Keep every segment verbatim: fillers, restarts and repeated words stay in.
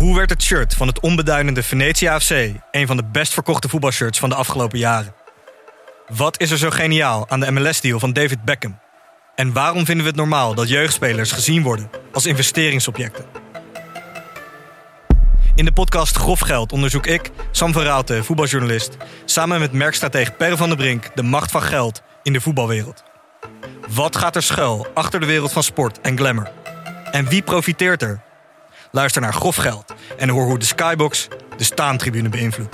Hoe werd het shirt van het onbeduidende Venetia F C een van de best verkochte voetbalshirts van de afgelopen jaren? Wat is er zo geniaal aan de M L S-deal van David Beckham? En waarom vinden we het normaal dat jeugdspelers gezien worden als investeringsobjecten? In de podcast Grof Geld onderzoek ik, Sam van Raalte, voetbaljournalist, samen met merkstratege Per van der Brink de macht van geld in de voetbalwereld. Wat gaat er schuil achter de wereld van sport en glamour? En wie profiteert er? Luister naar Grof Geld en hoor hoe de Skybox de staantribune beïnvloedt.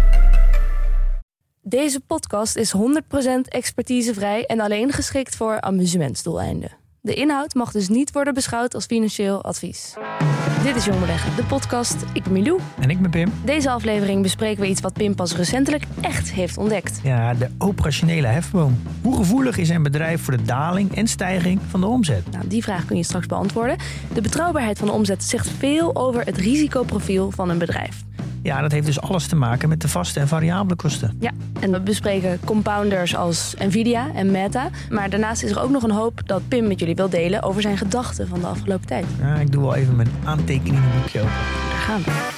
Deze podcast is honderd procent expertisevrij en alleen geschikt voor amusementsdoeleinden. De inhoud mag dus niet worden beschouwd als financieel advies. Dit is Jong Beleggen, de podcast. Ik ben Milou. En ik ben Pim. Deze aflevering bespreken we iets wat Pim pas recentelijk echt heeft ontdekt. Ja, de operationele hefboom. Hoe gevoelig is een bedrijf voor de daling en stijging van de omzet? Nou, die vraag kun je straks beantwoorden. De betrouwbaarheid van de omzet zegt veel over het risicoprofiel van een bedrijf. Ja, dat heeft dus alles te maken met de vaste en variabele kosten. Ja, en we bespreken compounders als Nvidia en Meta. Maar daarnaast is er ook nog een hoop dat Pim met jullie wil delen over zijn gedachten van de afgelopen tijd. Ja, ik doe wel even mijn aantekeningenboekje open. Daar gaan we.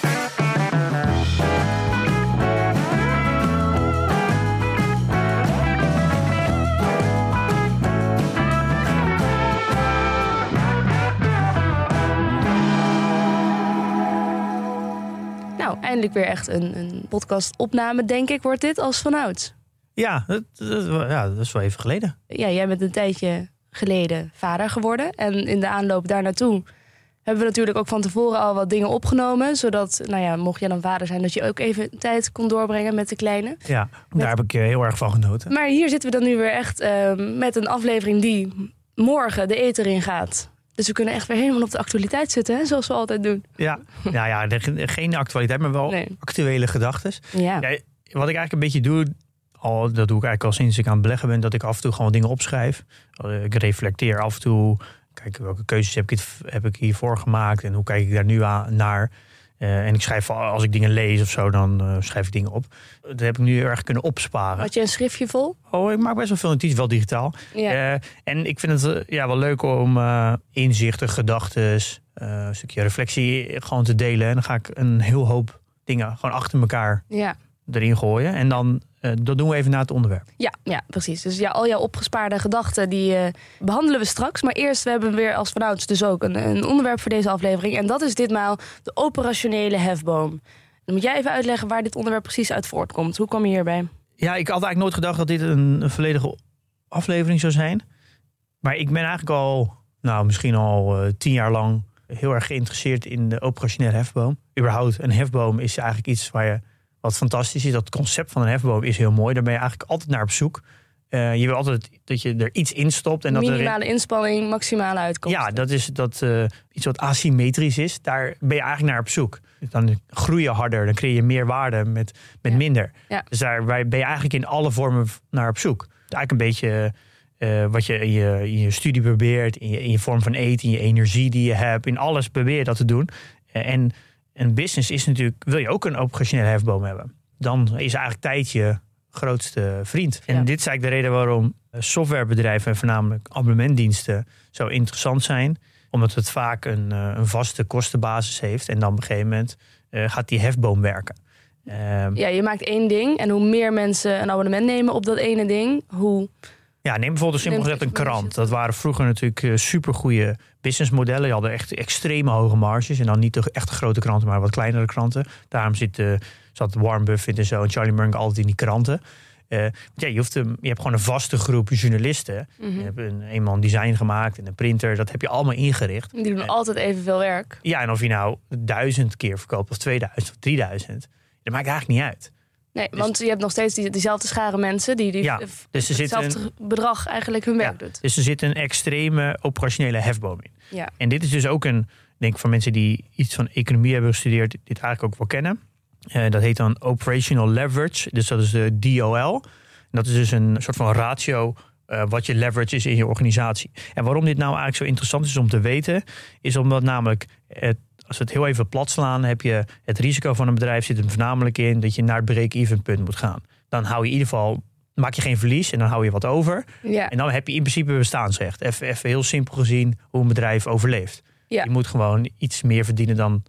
Nou, eindelijk weer echt een, een podcastopname, denk ik, wordt dit als vanouds. Ja dat, dat, ja, dat is wel even geleden. Ja, jij bent een tijdje geleden vader geworden. En in de aanloop daar naartoe hebben we natuurlijk ook van tevoren al wat dingen opgenomen. Zodat, nou ja, mocht jij dan vader zijn, dat je ook even tijd kon doorbrengen met de kleine. Ja, met... daar heb ik heel erg van genoten. Maar hier zitten we dan nu weer echt uh, met een aflevering die morgen de ether in gaat. Dus we kunnen echt weer helemaal op de actualiteit zitten, hè, zoals we altijd doen. Ja, ja, ja de, geen actualiteit, maar wel nee. actuele gedachten. Ja. Ja, wat ik eigenlijk een beetje doe, al, dat doe ik eigenlijk al sinds ik aan het beleggen ben, dat ik af en toe gewoon dingen opschrijf. Ik reflecteer af en toe, kijk welke keuzes heb ik, het, heb ik hiervoor gemaakt en hoe kijk ik daar nu aan, naar. Uh, en ik schrijf, als ik dingen lees of zo, dan uh, schrijf ik dingen op. Dat heb ik nu heel erg kunnen opsparen. Had je een schriftje vol? Oh, ik maak best wel veel notities, wel digitaal. Ja. Uh, en ik vind het uh, ja, wel leuk om uh, inzichten, gedachten, uh, een stukje reflectie gewoon te delen. En dan ga ik een heel hoop dingen gewoon achter elkaar ja. erin gooien. En dan, uh, dat doen we even na het onderwerp. Ja, ja precies. Dus ja, al jouw opgespaarde gedachten, die uh, behandelen we straks. Maar eerst, we hebben weer als vanouds dus ook een, een onderwerp voor deze aflevering. En dat is ditmaal de operationele hefboom. Dan moet jij even uitleggen waar dit onderwerp precies uit voortkomt. Hoe kwam je hierbij? Ja, ik had eigenlijk nooit gedacht dat dit een, een volledige aflevering zou zijn. Maar ik ben eigenlijk al, nou misschien al uh, tien jaar lang heel erg geïnteresseerd in de operationele hefboom. Überhaupt, een hefboom is eigenlijk iets waar je, wat fantastisch is. Dat concept van een hefboom is heel mooi. Daar ben je eigenlijk altijd naar op zoek. Uh, je wil altijd dat je er iets in stopt. En minimale dat er, inspanning, maximale uitkomst. Ja, dat is dat, uh, iets wat asymmetrisch is. Daar ben je eigenlijk naar op zoek. Dan groei je harder, dan creëer je meer waarde met, met ja. minder. Ja. Dus daar ben je eigenlijk in alle vormen naar op zoek. Het is eigenlijk een beetje uh, wat je in, je in je studie probeert, in je, in je vorm van eten, in je energie die je hebt. In alles probeer je dat te doen. Uh, en een business is natuurlijk, wil je ook een operationele hefboom hebben. Dan is eigenlijk tijd je grootste vriend. En ja. dit is eigenlijk de reden waarom softwarebedrijven en voornamelijk abonnementdiensten zo interessant zijn. Omdat het vaak een, een vaste kostenbasis heeft. En dan op een gegeven moment uh, gaat die hefboom werken. Uh, ja, je maakt één ding. En hoe meer mensen een abonnement nemen op dat ene ding, hoe... Ja, neem bijvoorbeeld simpel gezegd een krant. Dat waren vroeger natuurlijk uh, supergoeie businessmodellen. Je had echt extreme hoge marges. En dan niet de echt grote kranten, maar wat kleinere kranten. Daarom zit, uh, zat Warren Buffett en zo en Charlie Munger altijd in die kranten. Uh, ja, je, hoeft een, je hebt gewoon een vaste groep journalisten. Mm-hmm. Je hebt een, een man design gemaakt en een printer. Dat heb je allemaal ingericht. Die doen en, altijd evenveel werk. Ja, en of je nou duizend keer verkoopt of tweeduizend of drieduizend. Dat maakt eigenlijk niet uit. Nee, dus, want je hebt nog steeds die, diezelfde schare mensen die, die ja, dus er hetzelfde een, bedrag eigenlijk hun werk ja, doet. Dus er zit een extreme operationele hefboom in. Ja. En dit is dus ook een, denk ik, van mensen die iets van economie hebben gestudeerd, dit eigenlijk ook wel kennen. Uh, dat heet dan operational leverage. Dus dat is de D O L. En dat is dus een soort van ratio uh, wat je leverage is in je organisatie. En waarom dit nou eigenlijk zo interessant is om te weten, is omdat namelijk het, als we het heel even plat slaan, heb je het risico van een bedrijf zit er voornamelijk in dat je naar het break-even punt moet gaan. Dan hou je in ieder geval, maak je geen verlies en dan hou je wat over. Ja. En dan heb je in principe bestaansrecht. Even, even heel simpel gezien hoe een bedrijf overleeft. Ja. Je moet gewoon iets meer verdienen dan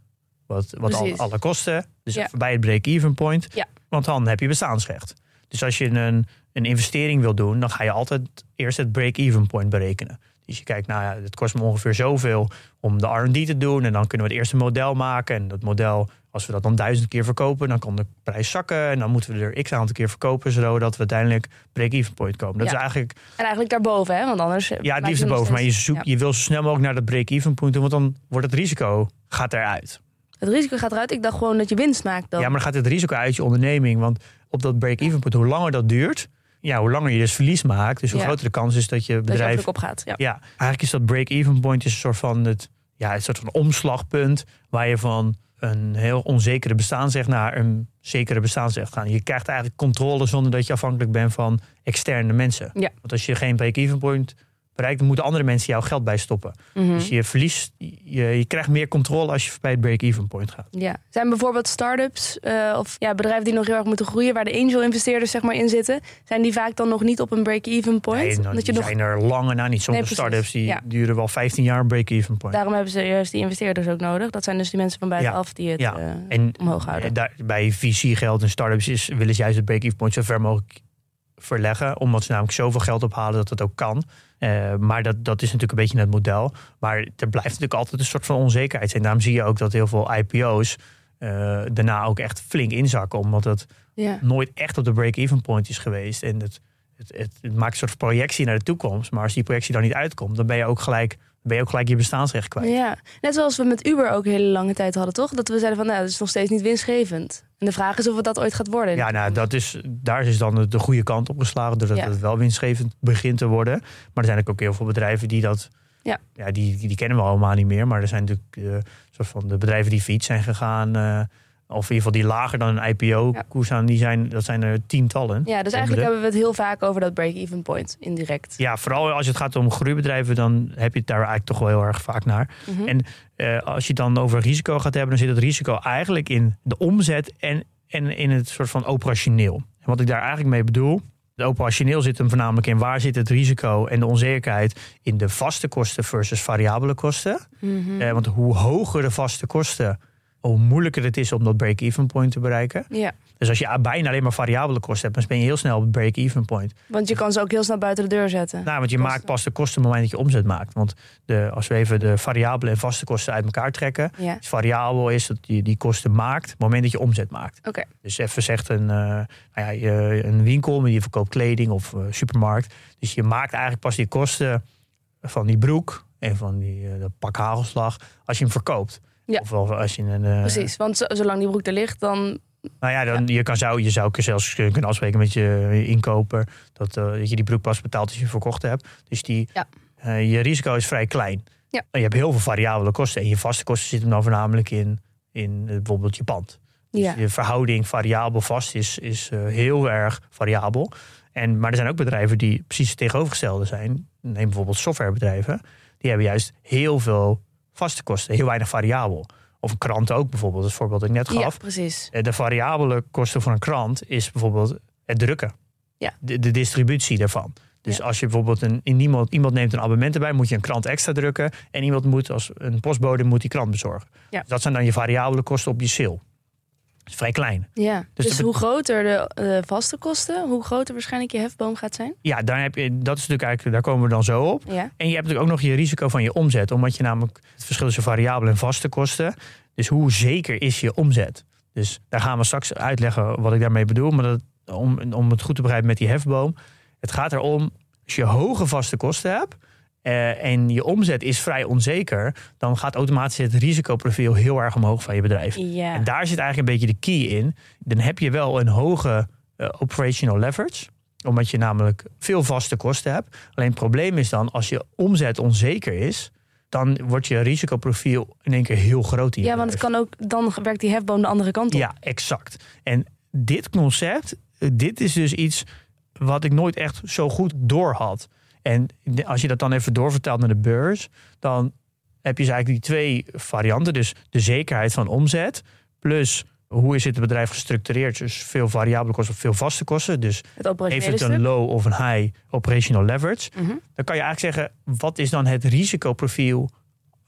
wat, wat al, alle kosten. Dus ja. voorbij het break-even point. Ja. Want dan heb je bestaansrecht. Dus als je een, een investering wil doen, dan ga je altijd eerst het break-even point berekenen. Dus je kijkt, nou ja, het kost me ongeveer zoveel om de R en D te doen. En dan kunnen we het eerste model maken. En dat model, als we dat dan duizend keer verkopen, dan kan de prijs zakken. En dan moeten we er x aantal keer verkopen, zodat we uiteindelijk break-even point komen. Dat ja. is eigenlijk... En eigenlijk daarboven, hè? Want anders... Ja, het liefst erboven. Maar je, zoekt, ja. je wil zo snel mogelijk naar dat break-even point doen, want dan wordt het risico gaat eruit. Het risico gaat eruit? Ik dacht gewoon dat je winst maakt dan. Ja, maar dan gaat het risico uit je onderneming. Want op dat break-even point, hoe langer dat duurt, ja, hoe langer je dus verlies maakt, dus hoe ja. groter de kans is dat je bedrijf... Dat je opgaat, ja. ja. Eigenlijk is dat break-even point is een soort van het, ja, een soort van omslagpunt waar je van een heel onzekere bestaansrecht naar een zekere bestaansrecht gaat. Je krijgt eigenlijk controle zonder dat je afhankelijk bent van externe mensen. Ja. Want als je geen break-even point bereikt, dan moeten andere mensen jouw geld bijstoppen. Mm-hmm. Dus je verliest, je, je krijgt meer controle als je bij het break-even point gaat. Ja. Zijn bijvoorbeeld start-ups uh, of ja, bedrijven die nog heel erg moeten groeien, waar de angel-investeerders zeg maar in zitten, zijn die vaak dan nog niet op een break-even point? Nee, nou, dat je die nog... zijn er lange na niet. Sommige nee, start-ups die ja. duren wel vijftien jaar een break-even point. Daarom hebben ze juist die investeerders ook nodig. Dat zijn dus die mensen van buitenaf ja. die het ja. uh, en, omhoog houden. Daar, bij V C-geld en start-ups is, willen ze juist het break-even point zo ver mogelijk verleggen, omdat ze namelijk zoveel geld ophalen dat het ook kan. Uh, maar dat, dat is natuurlijk een beetje het model. Maar er blijft natuurlijk altijd een soort van onzekerheid zijn. Daarom zie je ook dat heel veel I P O's uh, daarna ook echt flink inzakken, omdat het ja. nooit echt op de break-even point is geweest. En het, het, het, het maakt een soort projectie naar de toekomst. Maar als die projectie dan niet uitkomt, dan ben je ook gelijk, ben je ook gelijk je bestaansrecht kwijt. Ja, net zoals we met Uber ook een hele lange tijd hadden, toch? Dat we zeiden van, nou, dat is nog steeds niet winstgevend. En de vraag is of het dat ooit gaat worden. Ja, nou, dat is, daar is dan de goede kant op geslagen, doordat ja. het wel winstgevend begint te worden. Maar er zijn ook heel veel bedrijven die dat, ja, ja die, die, die kennen we allemaal niet meer. Maar er zijn natuurlijk uh, soort van de bedrijven die failliet zijn gegaan, uh, of in ieder geval die lager dan een I P O-koers aan, die zijn, dat zijn er tientallen. Ja, dus eigenlijk hebben we het heel vaak over dat break-even point, indirect. Ja, vooral als het gaat om groeibedrijven, dan heb je het daar eigenlijk toch wel heel erg vaak naar. Mm-hmm. En uh, als je het dan over risico gaat hebben, dan zit het risico eigenlijk in de omzet en, en in het soort van operationeel. En wat ik daar eigenlijk mee bedoel, de operationeel zit hem voornamelijk in waar zit het risico en de onzekerheid in de vaste kosten versus variabele kosten. Mm-hmm. Uh, want hoe hoger de vaste kosten, hoe moeilijker het is om dat break-even point te bereiken. Ja. Dus als je bijna alleen maar variabele kosten hebt, dan ben je heel snel op het break-even point. Want je kan ze ook heel snel buiten de deur zetten. Nou, want je kosten. maakt pas de kosten op het moment dat je omzet maakt. Want de, als we even de variabele en vaste kosten uit elkaar trekken. Ja. Dus variabel is dat je die kosten maakt op het moment dat je omzet maakt. Okay. Dus even zegt een, uh, nou ja, een winkel, die verkoopt kleding of uh, supermarkt. Dus je maakt eigenlijk pas die kosten van die broek en van die uh, dat pak hagelslag als je hem verkoopt. Ja. Of als je een, uh, precies, want z- zolang die broek er ligt, dan... Nou ja, dan, ja. Je, kan zou, je zou zelfs kunnen afspreken met je inkoper dat, uh, dat je die broek pas betaalt als je verkocht hebt. Dus die, ja. uh, je risico is vrij klein. Ja. Je hebt heel veel variabele kosten. En je vaste kosten zitten dan voornamelijk in, in uh, bijvoorbeeld je pand. Dus ja. je verhouding variabel-vast is, is uh, heel erg variabel. En, maar er zijn ook bedrijven die precies het tegenovergestelde zijn. Neem bijvoorbeeld softwarebedrijven. Die hebben juist heel veel vaste kosten, heel weinig variabel. Of een krant ook bijvoorbeeld, dat is het voorbeeld dat ik net gaf. Ja, precies. De variabele kosten van een krant is bijvoorbeeld het drukken. Ja. De, de distributie daarvan. Dus ja. als je bijvoorbeeld een, in iemand, iemand neemt een abonnement erbij, moet je een krant extra drukken. En iemand moet als een postbode moet die krant bezorgen. Ja. Dus dat zijn dan je variabele kosten op je sale. Dat is vrij klein. Ja. Dus, dus hoe groter de uh, vaste kosten, hoe groter waarschijnlijk je hefboom gaat zijn? Ja, daar heb je, dat is natuurlijk eigenlijk, daar komen we dan zo op. Ja. En je hebt natuurlijk ook nog je risico van je omzet. Omdat je namelijk het verschil tussen variabele en vaste kosten. Dus hoe zeker is je omzet? Dus daar gaan we straks uitleggen wat ik daarmee bedoel. Maar dat, om, om het goed te begrijpen met die hefboom. Het gaat erom, als je hoge vaste kosten hebt uh, en je omzet is vrij onzeker, dan gaat automatisch het risicoprofiel heel erg omhoog van je bedrijf. Ja. En daar zit eigenlijk een beetje de key in. Dan heb je wel een hoge uh, operational leverage, omdat je namelijk veel vaste kosten hebt. Alleen het probleem is dan, als je omzet onzeker is, dan wordt je risicoprofiel in één keer heel groot in je Ja, want het kan ook, dan werkt die hefboom de andere kant op. Ja, exact. En dit concept, dit is dus iets wat ik nooit echt zo goed door had. En als je dat dan even doorvertaalt naar de beurs, dan heb je dus eigenlijk die twee varianten. Dus de zekerheid van omzet, plus hoe is het bedrijf gestructureerd. Dus veel variabele kosten of veel vaste kosten. Dus het heeft het een stuk. low of een high operational leverage. Mm-hmm. Dan kan je eigenlijk zeggen, wat is dan het risicoprofiel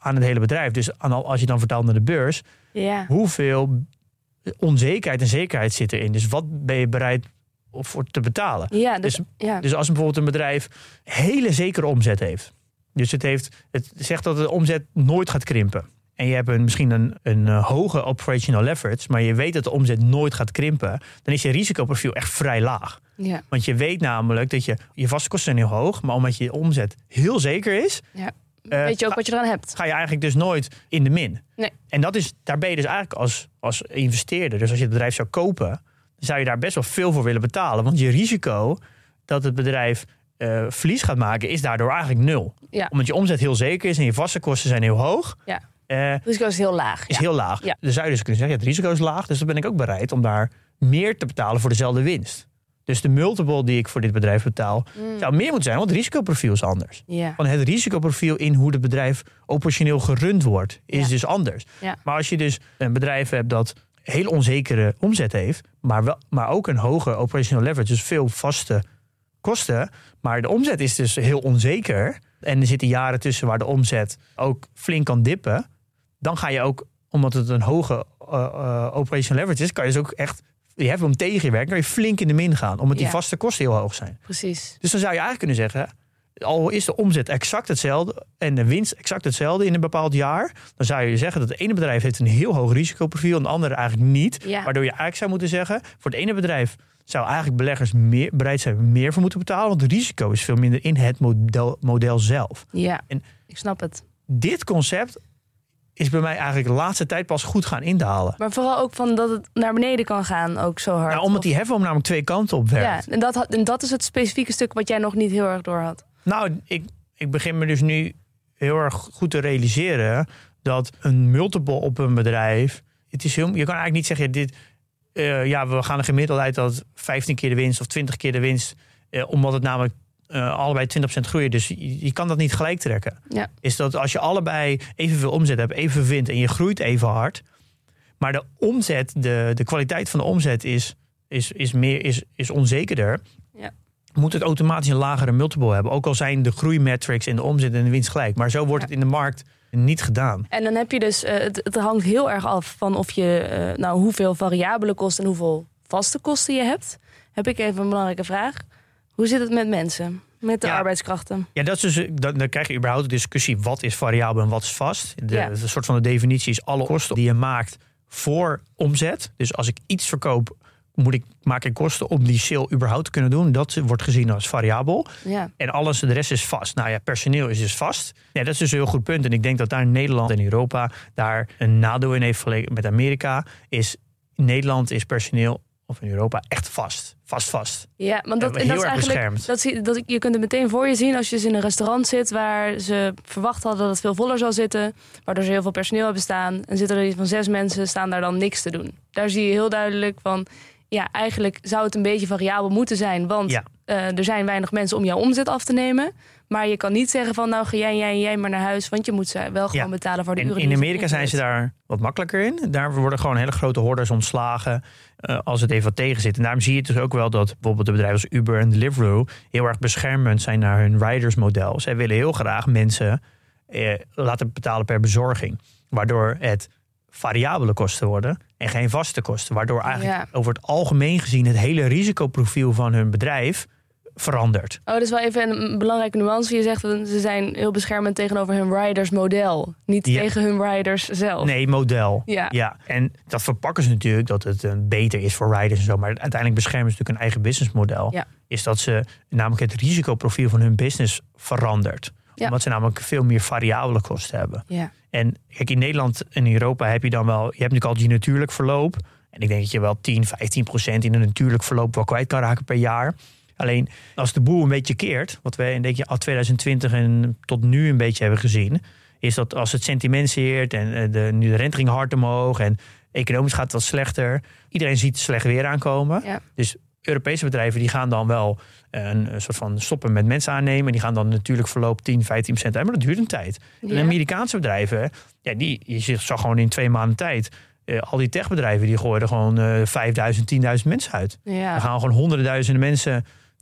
aan het hele bedrijf. Dus aan al, als je dan vertaalt naar de beurs, Ja. hoeveel onzekerheid en zekerheid zit erin? Dus wat ben je bereid voor te betalen? Ja, dus, Dus, ja. dus als bijvoorbeeld een bedrijf hele zekere omzet heeft. Dus het, heeft, het zegt dat de omzet nooit gaat krimpen. En je hebt een, misschien een, een uh, hoge operational leverage, maar je weet dat de omzet nooit gaat krimpen, dan is je risicoprofiel echt vrij laag. ja. Want je weet namelijk dat je, je vaste kosten zijn heel hoog, maar omdat je omzet heel zeker is, ja. uh, Weet je ook wat je eraan hebt? ga je eigenlijk dus nooit in de min. Nee. En dat is, daar ben je dus eigenlijk als, als investeerder, dus als je het bedrijf zou kopen, dan zou je daar best wel veel voor willen betalen. Want je risico dat het bedrijf uh, verlies gaat maken, is daardoor eigenlijk nul. Ja. Omdat je omzet heel zeker is en je vaste kosten zijn heel hoog. Ja. Uh, Het risico is heel laag. is ja. heel laag. Ja. Dan zou je dus kunnen zeggen, ja, het risico is laag. Dus dan ben ik ook bereid om daar meer te betalen voor dezelfde winst. Dus de multiple die ik voor dit bedrijf betaal, Mm. zou meer moeten zijn, want het risicoprofiel is anders. Ja. Van het risicoprofiel in hoe het bedrijf operationeel gerund wordt, is Ja. dus anders. Ja. Maar als je dus een bedrijf hebt dat heel onzekere omzet heeft, maar, wel, maar ook een hoge operational leverage, dus veel vaste kosten, maar de omzet is dus heel onzeker en er zitten jaren tussen waar de omzet ook flink kan dippen, dan ga je ook, omdat het een hoge uh, uh, operational leverage is, kan je dus ook echt, je hebt hem tegenwerken, kan je flink in de min gaan, omdat die Ja. vaste kosten heel hoog zijn. Precies. Dus dan zou je eigenlijk kunnen zeggen, al is de omzet exact hetzelfde en de winst exact hetzelfde in een bepaald jaar, dan zou je zeggen dat het ene bedrijf heeft een heel hoog risicoprofiel en het andere eigenlijk niet. Ja. Waardoor je eigenlijk zou moeten zeggen, voor het ene bedrijf zou eigenlijk beleggers meer, bereid zijn meer voor moeten betalen, want het risico is veel minder in het model, model zelf. Ja, En- ik snap het. Dit concept is bij mij eigenlijk de laatste tijd pas goed gaan indalen. Maar vooral ook van dat het naar beneden kan gaan, ook zo hard. Nou, omdat Of- die hefboom namelijk twee kanten op werkt. Ja, en dat, had- en dat is het specifieke stuk wat jij nog niet heel erg door had. Nou, ik, ik begin me dus nu heel erg goed te realiseren dat een multiple op een bedrijf, het is heel, je kan eigenlijk niet zeggen, dit, uh, ja, we gaan er gemiddeld uit dat vijftien keer de winst of twintig keer de winst, uh, omdat het namelijk uh, allebei twintig procent groeien. Dus je, je kan dat niet gelijk trekken. Ja. Is dat als je allebei evenveel omzet hebt, evenveel winst en je groeit even hard, maar de omzet, de, de kwaliteit van de omzet is, is, is, meer, is, is onzekerder. Ja. Moet het automatisch een lagere multiple hebben. Ook al zijn de groeimetrics en de omzet en de winst gelijk. Maar zo wordt Ja. het in de markt niet gedaan. En dan heb je dus, uh, het, het hangt heel erg af van of je, uh, nou, hoeveel variabele kosten en hoeveel vaste kosten je hebt. Heb ik even een belangrijke vraag. Hoe zit het met mensen? Met de Ja. arbeidskrachten? Ja, dat is dus, dan, dan krijg je überhaupt de discussie, wat is variabel en wat is vast. De, Ja. de soort van de definitie is alle kosten die je maakt voor omzet. Dus als ik iets verkoop, moet ik, maak ik kosten om die sale überhaupt te kunnen doen. Dat wordt gezien als variabel. Ja. En alles, de rest is vast. Nou ja, personeel is dus vast. Ja, dat is dus een heel goed punt. En ik denk dat daar in Nederland en Europa daar een nadeel in heeft vergeleken met Amerika. Is in Nederland is personeel, of in Europa, echt vast. Vast, vast. Ja, want dat, Ja, en dat heel is erg eigenlijk, beschermd. dat, zie- dat, je kunt het meteen voor je zien als je dus in een restaurant zit waar ze verwacht hadden dat het veel voller zou zitten, waardoor ze heel veel personeel hebben staan. En zitten er iets van zes mensen, staan daar dan niks te doen. Daar zie je heel duidelijk van, ja, eigenlijk zou het een beetje variabel moeten zijn, want Ja. uh, er zijn weinig mensen om jouw omzet af te nemen. Maar je kan niet zeggen van, nou ga jij, jij, jij maar naar huis, want je moet ze wel gewoon Ja. betalen voor de En uren. in die je Amerika zijn ze inzet. daar wat makkelijker in. Daar worden gewoon hele grote hordes ontslagen uh, als het even wat tegen zit. En daarom zie je dus ook wel dat bijvoorbeeld de bedrijven als Uber en Deliveroo heel erg beschermend zijn naar hun ridersmodel. Zij willen heel graag mensen eh, laten betalen per bezorging. Waardoor het variabele kosten worden en geen vaste kosten. Waardoor eigenlijk Ja. over het algemeen gezien het hele risicoprofiel van hun bedrijf verandert. Oh, dat is wel even een belangrijke nuance. Je zegt dat ze zijn heel beschermend tegenover hun riders model. Niet Ja. tegen hun riders zelf. Nee, model. Ja. ja. En dat verpakken ze natuurlijk dat het uh, beter is voor riders en zo. Maar uiteindelijk beschermen ze natuurlijk een eigen businessmodel. Ja. Is dat ze namelijk het risicoprofiel van hun business verandert. Ja. Omdat ze namelijk veel meer variabele kosten hebben. Ja. En kijk, in Nederland en Europa heb je dan wel, je hebt natuurlijk al die natuurlijk verloop. En ik denk dat je wel tien, vijftien procent in een natuurlijk verloop wel kwijt kan raken per jaar. Alleen als de boel een beetje keert, wat wij denk je al twintig twintig en tot nu een beetje hebben gezien, is dat als het sentiment zeert en de, nu de rente ging hard omhoog en economisch gaat het wat slechter. Iedereen ziet slecht weer aankomen. Ja. Dus Europese bedrijven die gaan dan wel een, een soort van stoppen met mensen aannemen. Die gaan dan natuurlijk verloop tien, vijftien procent uit, maar dat duurt een tijd. Ja. En Amerikaanse bedrijven, ja, die, je zag gewoon in twee maanden tijd, uh, al die techbedrijven die gooien er gewoon uh, vijfduizend, tienduizend mensen uit. Ja. Er gaan gewoon honderdduizenden mensen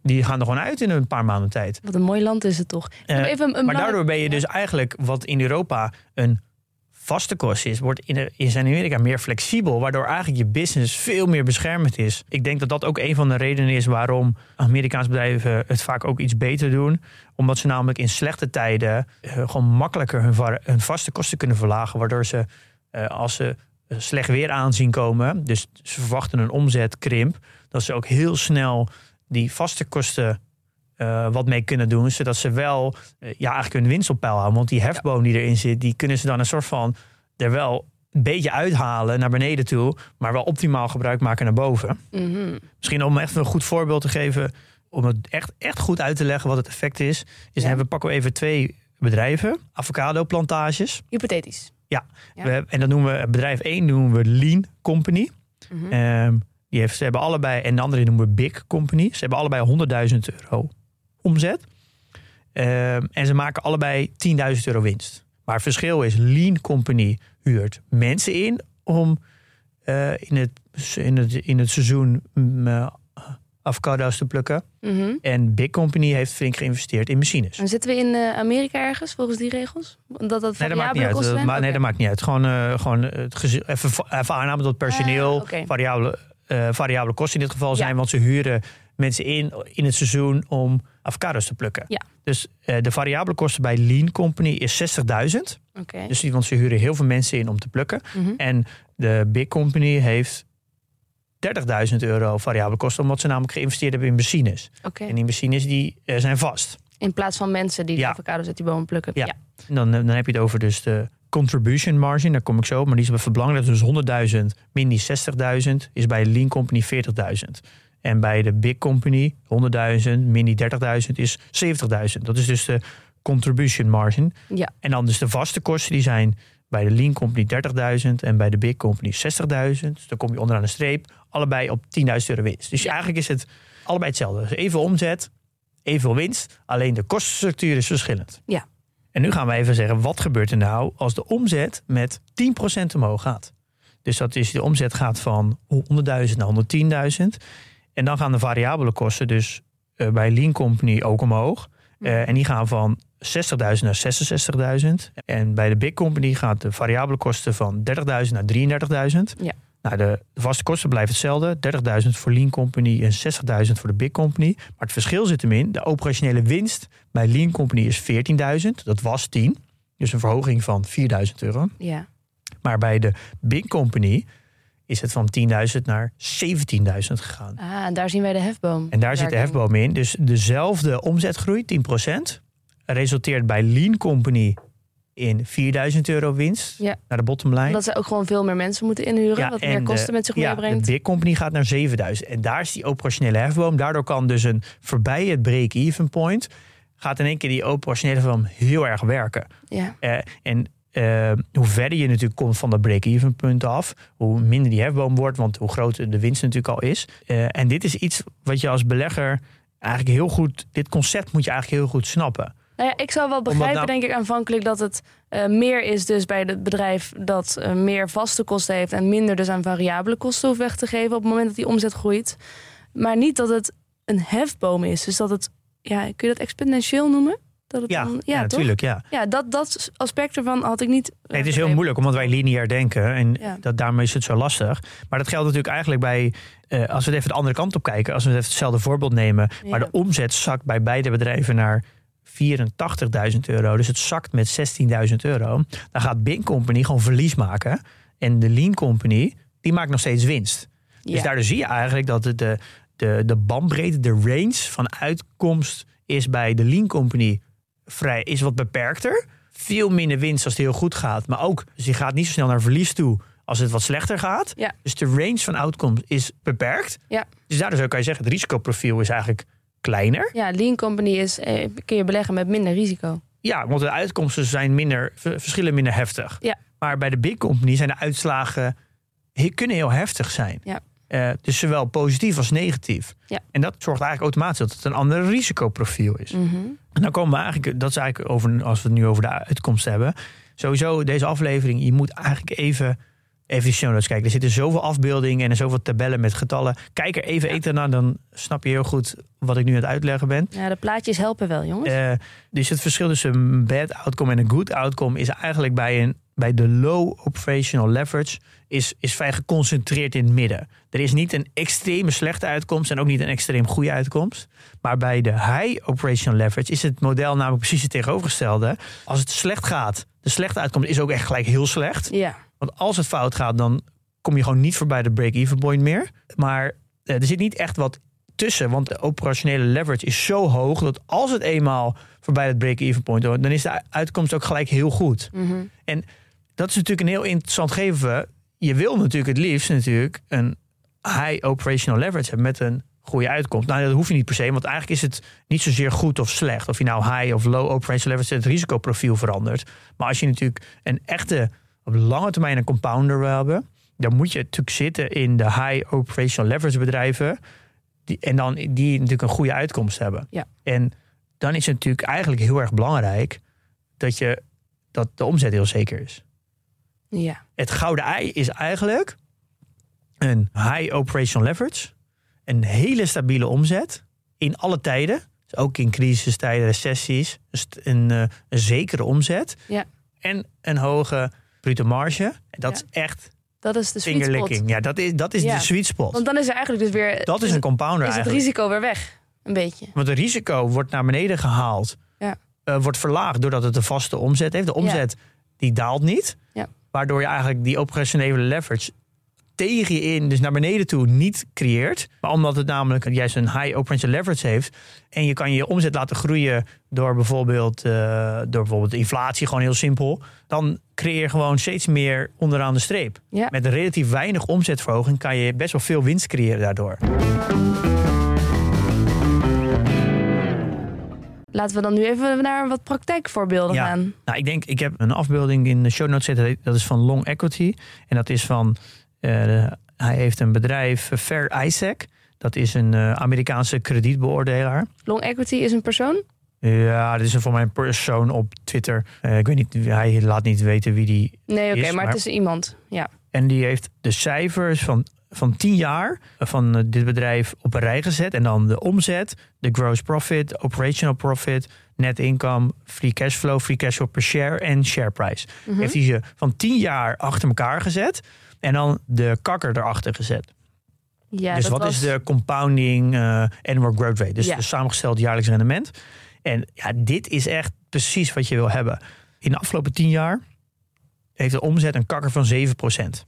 die gaan er gewoon uit in een paar maanden tijd. Wat een mooi land is het toch. Uh, Even een maar daardoor ben je dus eigenlijk wat in Europa een vaste kost is, wordt in, de, in Amerika meer flexibel, waardoor eigenlijk je business veel meer beschermd is. Ik denk dat dat ook een van de redenen is waarom Amerikaanse bedrijven het vaak ook iets beter doen. Omdat ze namelijk in slechte tijden uh, gewoon makkelijker hun, var- hun vaste kosten kunnen verlagen, waardoor ze uh, als ze slecht weer aanzien komen, dus ze verwachten een omzetkrimp, dat ze ook heel snel die vaste kosten uh, wat mee kunnen doen, zodat ze wel uh, ja, eigenlijk hun winst op peil houden. Want die hefboom die erin zit, die kunnen ze dan een soort van er wel een beetje uithalen naar beneden toe, maar wel optimaal gebruik maken naar boven. Mm-hmm. Misschien om echt een goed voorbeeld te geven, om het echt, echt goed uit te leggen wat het effect is, is ja. we pakken we even twee bedrijven, avocado plantages. Hypothetisch. Ja, ja. We, en dan noemen we bedrijf één noemen we Lean Company. Mm-hmm. Um, die heeft, ze hebben allebei, en de andere noemen we Big Company. Ze hebben allebei honderdduizend euro omzet. Um, en ze maken allebei tienduizend euro winst. Maar het verschil is, Lean Company huurt mensen in om uh, in, het, in, het, in het seizoen uh, avocado's te plukken. Mm-hmm. En Big Company heeft flink geïnvesteerd in machines. En zitten we in uh, Amerika ergens volgens die regels? Dat dat nee, dat maakt niet uit. Dat, ma- okay. Nee, dat maakt niet uit. Gewoon, uh, gewoon het gez- even, even aannamen dat personeel uh, okay. variabele, uh, variabele kosten in dit geval zijn. Ja. Want ze huren mensen in in het seizoen om avocado's te plukken. Ja. Dus uh, de variabele kosten bij Lean Company is zestigduizend. Okay. Dus, want ze huren heel veel mensen in om te plukken. Mm-hmm. En de Big Company heeft dertigduizend euro variabele kosten, omdat ze namelijk geïnvesteerd hebben in machines. Okay. En die machines die uh, zijn vast. In plaats van mensen die ja. de avocado's uit die bomen plukken. Ja. ja. En dan, dan heb je het over dus de contribution margin, daar kom ik zo, maar die is even belangrijk. Dus honderdduizend min die zestigduizend is bij de Lean Company veertigduizend. En bij de Big Company honderdduizend min die dertigduizend is zeventigduizend. Dat is dus de contribution margin. Ja. En dan dus de vaste kosten die zijn bij de Lean Company dertigduizend en bij de Big Company zestigduizend. Dus dan kom je onderaan de streep. Allebei op tienduizend euro winst. Dus ja. eigenlijk is het allebei hetzelfde. Dus even omzet, evenveel winst. Alleen de kostenstructuur is verschillend. Ja. En nu gaan we even zeggen, wat gebeurt er nou als de omzet met tien procent omhoog gaat? Dus dat is, de omzet gaat van honderdduizend naar honderdtienduizend. En dan gaan de variabele kosten dus uh, bij Lean Company ook omhoog. Uh, en die gaan van zestigduizend naar zesenzestigduizend. En bij de Big Company gaat de variabele kosten van dertigduizend naar drieëndertigduizend. Ja. Nou, de, de vaste kosten blijven hetzelfde. dertigduizend voor Lean Company en zestigduizend voor de Big Company. Maar het verschil zit hem in. De operationele winst bij Lean Company is veertienduizend. Dat was tien. Dus een verhoging van vierduizend euro. Ja. Maar bij de Big Company is het van tienduizend naar zeventienduizend gegaan. Ah, en daar zien wij de hefboom. En daar zit de hefboom in. Dus dezelfde omzetgroei, tien procent, resulteert bij Lean Company in vierduizend euro winst ja. naar de bottomline. Omdat ze ook gewoon veel meer mensen moeten inhuren, ja, wat meer kosten de, met zich ja, meebrengt. De Big Company gaat naar zevenduizend. En daar is die operationele hefboom. Daardoor kan dus een voorbij het break-even point, gaat in één keer die operationele hefboom heel erg werken. Ja. Uh, en Uh, hoe verder je natuurlijk komt van dat break-even punt af, hoe minder die hefboom wordt, want hoe groter de winst natuurlijk al is. Uh, en dit is iets wat je als belegger eigenlijk heel goed, dit concept moet je eigenlijk heel goed snappen. Nou ja, ik zou wel begrijpen, nou, denk ik aanvankelijk, dat het uh, meer is dus bij het bedrijf dat uh, meer vaste kosten heeft en minder dus aan variabele kosten hoeft weg te geven op het moment dat die omzet groeit. Maar niet dat het een hefboom is. Dus dat het, ja, kun je dat exponentieel noemen? Dat het ja, dan, ja, ja natuurlijk, ja. Ja, dat, dat aspect ervan had ik niet... Nee, het is heel moeilijk, omdat wij lineair denken. En ja. dat, daarmee is het zo lastig. Maar dat geldt natuurlijk eigenlijk bij... Uh, als we het even de andere kant op kijken, als we even hetzelfde voorbeeld nemen, ja. maar de omzet zakt bij beide bedrijven naar vierentachtigduizend euro. Dus het zakt met zestienduizend euro. Dan gaat Big Company gewoon verlies maken. En de Lean Company, die maakt nog steeds winst. Ja. Dus daardoor zie je eigenlijk dat de, de, de, de bandbreedte, de range van uitkomst is bij de Lean Company vrij, is wat beperkter. Veel minder winst als het heel goed gaat. Maar ook, dus je gaat niet zo snel naar verlies toe als het wat slechter gaat. Ja. Dus de range van outcomes is beperkt. Ja. Dus daardoor zou kan je zeggen, het risicoprofiel is eigenlijk kleiner. Ja, Lean Company is, eh, kun je beleggen met minder risico. Ja, want de uitkomsten zijn minder, verschillen minder heftig. Ja. Maar bij de Big Company zijn de uitslagen, kunnen heel heftig zijn. Ja. Uh, dus zowel positief als negatief. Ja. En dat zorgt eigenlijk automatisch dat het een ander risicoprofiel is. Mm-hmm. En dan komen we eigenlijk, dat is eigenlijk over, als we het nu over de uitkomst hebben. Sowieso deze aflevering, je moet eigenlijk even even de show notes kijken. Er zitten zoveel afbeeldingen en zoveel tabellen met getallen. Kijk er even eten naar, dan snap je heel goed wat ik nu aan het uitleggen ben. Ja, de plaatjes helpen wel, jongens. Uh, dus het verschil tussen een bad outcome en een good outcome is eigenlijk bij, een, bij de low operational leverage is, is vrij geconcentreerd in het midden. Er is niet een extreme slechte uitkomst en ook niet een extreem goede uitkomst. Maar bij de high operational leverage is het model namelijk precies het tegenovergestelde. Als het slecht gaat, de slechte uitkomst is ook echt gelijk heel slecht. Ja. Want als het fout gaat, dan kom je gewoon niet voorbij de break-even point meer. Maar uh, er zit niet echt wat tussen, want de operationele leverage is zo hoog dat als het eenmaal voorbij het break-even point wordt, dan is de uitkomst ook gelijk heel goed. Mm-hmm. En dat is natuurlijk een heel interessant gegeven. Je wil natuurlijk het liefst natuurlijk een high operational leverage hebben met een goede uitkomst. Nou, dat hoef je niet per se, want eigenlijk is het niet zozeer goed of slecht. Of je nou high of low operational leverage het risicoprofiel verandert. Maar als je natuurlijk een echte, op lange termijn een compounder wil hebben, dan moet je natuurlijk zitten in de high operational leverage bedrijven. Die, en dan die natuurlijk een goede uitkomst hebben. Ja. En dan is het natuurlijk eigenlijk heel erg belangrijk dat, je, dat de omzet heel zeker is. Ja. Het gouden ei is eigenlijk een high operational leverage. Een hele stabiele omzet in alle tijden. Dus ook in crisistijden, recessies. Een, een, een zekere omzet. Ja. En een hoge bruto marge. En dat Ja. is echt Dat is de sweet spot. fingerlicking. Ja, dat is, dat is Ja. de sweet spot. Want dan is er eigenlijk dus weer... Dat is een compounder Is het eigenlijk. risico weer weg, een beetje. Want het risico wordt naar beneden gehaald. Ja. Uh, wordt verlaagd doordat het een vaste omzet heeft. De omzet die daalt niet. Ja. Waardoor je eigenlijk die operationele leverage tegen je in, dus naar beneden toe, niet creëert. Maar omdat het namelijk juist een high operational leverage heeft. En je kan je omzet laten groeien door bijvoorbeeld, uh, door bijvoorbeeld de inflatie, gewoon heel simpel. Dan creëer je gewoon steeds meer onderaan de streep. Ja. Met relatief weinig omzetverhoging kan je best wel veel winst creëren daardoor. Laten we dan nu even naar wat praktijkvoorbeelden Ja. gaan. Nou, ik denk, ik heb een afbeelding in de show notes zitten. Dat is van Long Equity. En dat is van, uh, de, hij heeft een bedrijf, Fair Isaac. Dat is een uh, Amerikaanse kredietbeoordelaar. Long Equity is een persoon? Ja, dat is voor mij een persoon op Twitter. Uh, ik weet niet, hij laat niet weten wie die Nee, oké, is. maar, maar het is iemand. Ja. En die heeft de cijfers van, van tien jaar van uh, dit bedrijf op een rij gezet. En dan de omzet, de gross profit, operational profit, net income, free cash flow, free cash flow per share en share price. Mm-hmm. Heeft hij ze van tien jaar achter elkaar gezet. En dan de kakker erachter gezet. Ja, dus dat wat was... is de compounding uh, annual growth rate? Dus Ja. de samengesteld jaarlijks rendement. En ja, dit is echt precies wat je wil hebben. In de afgelopen tien jaar heeft de omzet een kakker van zeven procent.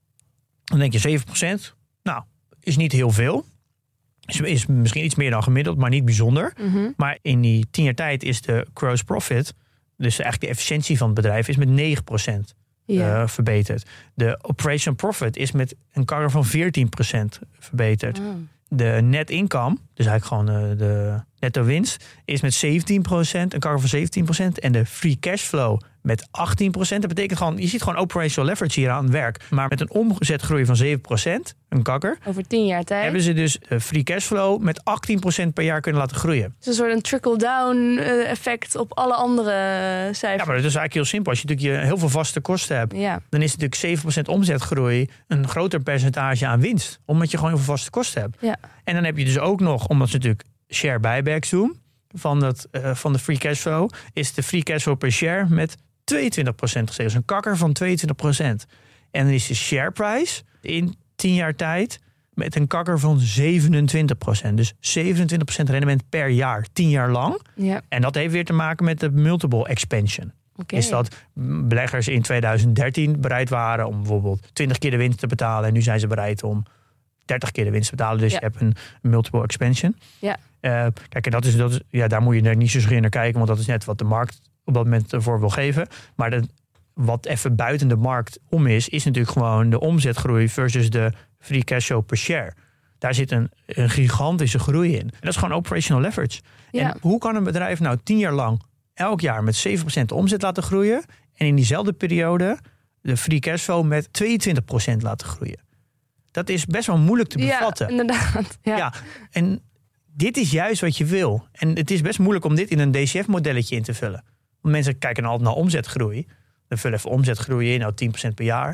Dan denk je zeven procent, nou, is niet heel veel. Is, is misschien iets meer dan gemiddeld, maar niet bijzonder. Mm-hmm. Maar in die tien jaar tijd is de gross profit, dus eigenlijk de efficiëntie van het bedrijf, is met negen procent Ja. uh, verbeterd. De operational profit is met een kakker van veertien procent verbeterd. Oh. De net income, dus eigenlijk gewoon uh, de netto winst, is met zeventien procent, een kakker van zeventien procent. En de free cash flow met achttien procent. Dat betekent gewoon, je ziet gewoon operational leverage hier aan het werk. Maar met een omzetgroei van zeven procent, een kakker, Over tien jaar tijd. hebben ze dus uh, free cash flow met achttien procent per jaar kunnen laten groeien. Het is een soort een trickle-down uh, effect op alle andere cijfers. Ja, maar dat is eigenlijk heel simpel. Als je natuurlijk je heel veel vaste kosten hebt, Ja. dan is natuurlijk zeven procent omzetgroei een groter percentage aan winst. Omdat je gewoon heel veel vaste kosten hebt. Ja. En dan heb je dus ook nog, omdat ze natuurlijk share buybacks doen van, dat, uh, van de free cash flow, is de free cash flow per share met tweeëntwintig procent gestegen. Dus een kakker van tweeëntwintig procent. En dan is de share price in tien jaar tijd met een kakker van zevenentwintig procent. Dus zevenentwintig procent rendement per jaar, tien jaar lang. Ja. En dat heeft weer te maken met de multiple expansion. Oké. Is dat beleggers in tweeduizend dertien bereid waren om bijvoorbeeld twintig keer de winst te betalen. En nu zijn ze bereid om dertig keer de winst te betalen. Dus Ja. je hebt een multiple expansion. Ja. Uh, kijk, en dat is, dat is, ja, daar moet je er niet zo in naar kijken. Want dat is net wat de markt op dat moment ervoor wil geven. Maar de, wat even buiten de markt om is, is natuurlijk gewoon de omzetgroei versus de free cash flow per share. Daar zit een, een gigantische groei in. En dat is gewoon operational leverage. Ja. En hoe kan een bedrijf nou tien jaar lang elk jaar met zeven procent de omzet laten groeien en in diezelfde periode de free cash flow met tweeëntwintig procent laten groeien? Dat is best wel moeilijk te bevatten. Ja, inderdaad. Ja. Ja, en dit is juist wat je wil. En het is best moeilijk om dit in een D C F-modelletje in te vullen. Want mensen kijken altijd naar omzetgroei. Dan vullen even omzetgroei in, nou tien procent per jaar.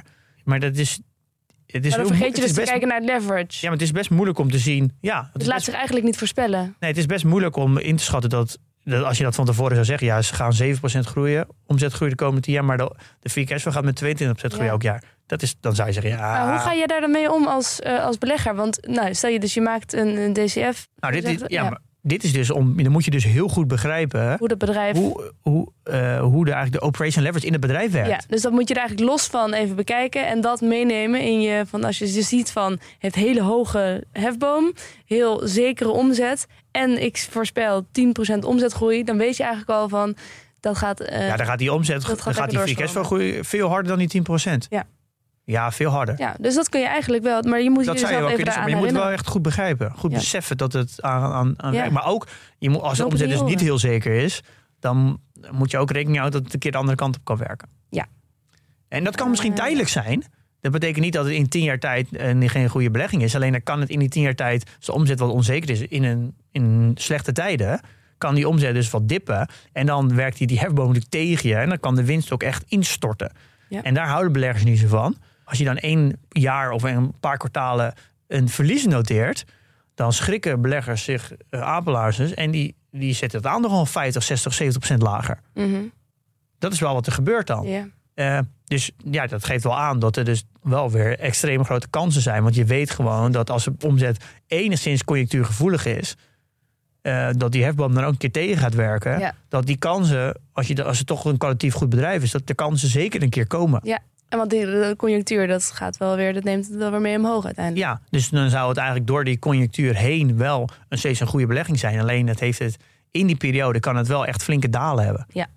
maar dat is... Het is maar dan heel, vergeet je dus te best, kijken naar leverage. Ja, maar het is best moeilijk om te zien... Ja, het, het is laat best, zich eigenlijk niet voorspellen. Nee, het is best moeilijk om in te schatten dat... dat als je dat van tevoren zou zeggen... ja, ze gaan zeven procent groeien, omzet groeien de komende tien jaar... maar de, de free cashflow gaat met tweeëntwintig procent groeien ja. elk jaar. Dat is, dan zou je zeggen... ja. Maar hoe ga je daar dan mee om als, uh, als belegger? Want nou, stel je dus je maakt een, een D C F... Nou, dit, dit, zegt, ja, ja. maar dit is dus om... dan moet je dus heel goed begrijpen... hoe dat bedrijf... hoe, hoe, uh, hoe de, eigenlijk de operation leverage in het bedrijf werkt. Ja, dus dat moet je er eigenlijk los van even bekijken... en dat meenemen in je... van als je ziet van... heeft hele hoge hefboom... heel zekere omzet... en ik voorspel tien procent omzetgroei... dan weet je eigenlijk al van... dat gaat... Uh, ja, dan gaat die omzet... dat gaat, dan gaat die free cashflow groeien veel harder dan die tien procent. Ja. Ja, veel harder. Ja, dus dat kun je eigenlijk wel. Maar je moet dat je zou je wel even kunnen, maar je moet wel echt goed begrijpen. Goed ja. beseffen dat het aan, aan, aan ja. werkt. Maar ook, je moet, als de omzet dus niet heel zeker is... dan moet je ook rekening houden dat het een keer de andere kant op kan werken. Ja. En dat kan misschien uh, tijdelijk zijn. Dat betekent niet dat het in tien jaar tijd uh, geen goede belegging is. Alleen dan kan het in die tien jaar tijd... als de omzet wat onzeker is in, een, in slechte tijden... kan die omzet dus wat dippen. En dan werkt die, die hefboom natuurlijk tegen je. En dan kan de winst ook echt instorten. Ja. En daar houden beleggers niet zo van. Als je dan één jaar of een paar kwartalen een verlies noteert... dan schrikken beleggers zich uh, apenlaarsens... en die, die zetten het aandeel gewoon vijftig, zestig, zeventig procent lager. Mm-hmm. Dat is wel wat er gebeurt dan. Yeah. Uh, dus ja, dat geeft wel aan dat er dus wel weer extreem grote kansen zijn. Want je weet gewoon dat als de omzet enigszins conjunctuurgevoelig is... Uh, dat die hefboom dan ook een keer tegen gaat werken... Ja. dat die kansen, als, je, als het toch een kwalitatief goed bedrijf is... dat de kansen zeker een keer komen. Ja. En want die de conjunctuur, dat gaat wel weer, dat neemt het wel weer mee omhoog uiteindelijk. Ja, dus dan zou het eigenlijk door die conjunctuur heen wel een steeds een goede belegging zijn. Alleen het heeft het in die periode kan het wel echt flinke dalen hebben. Ja.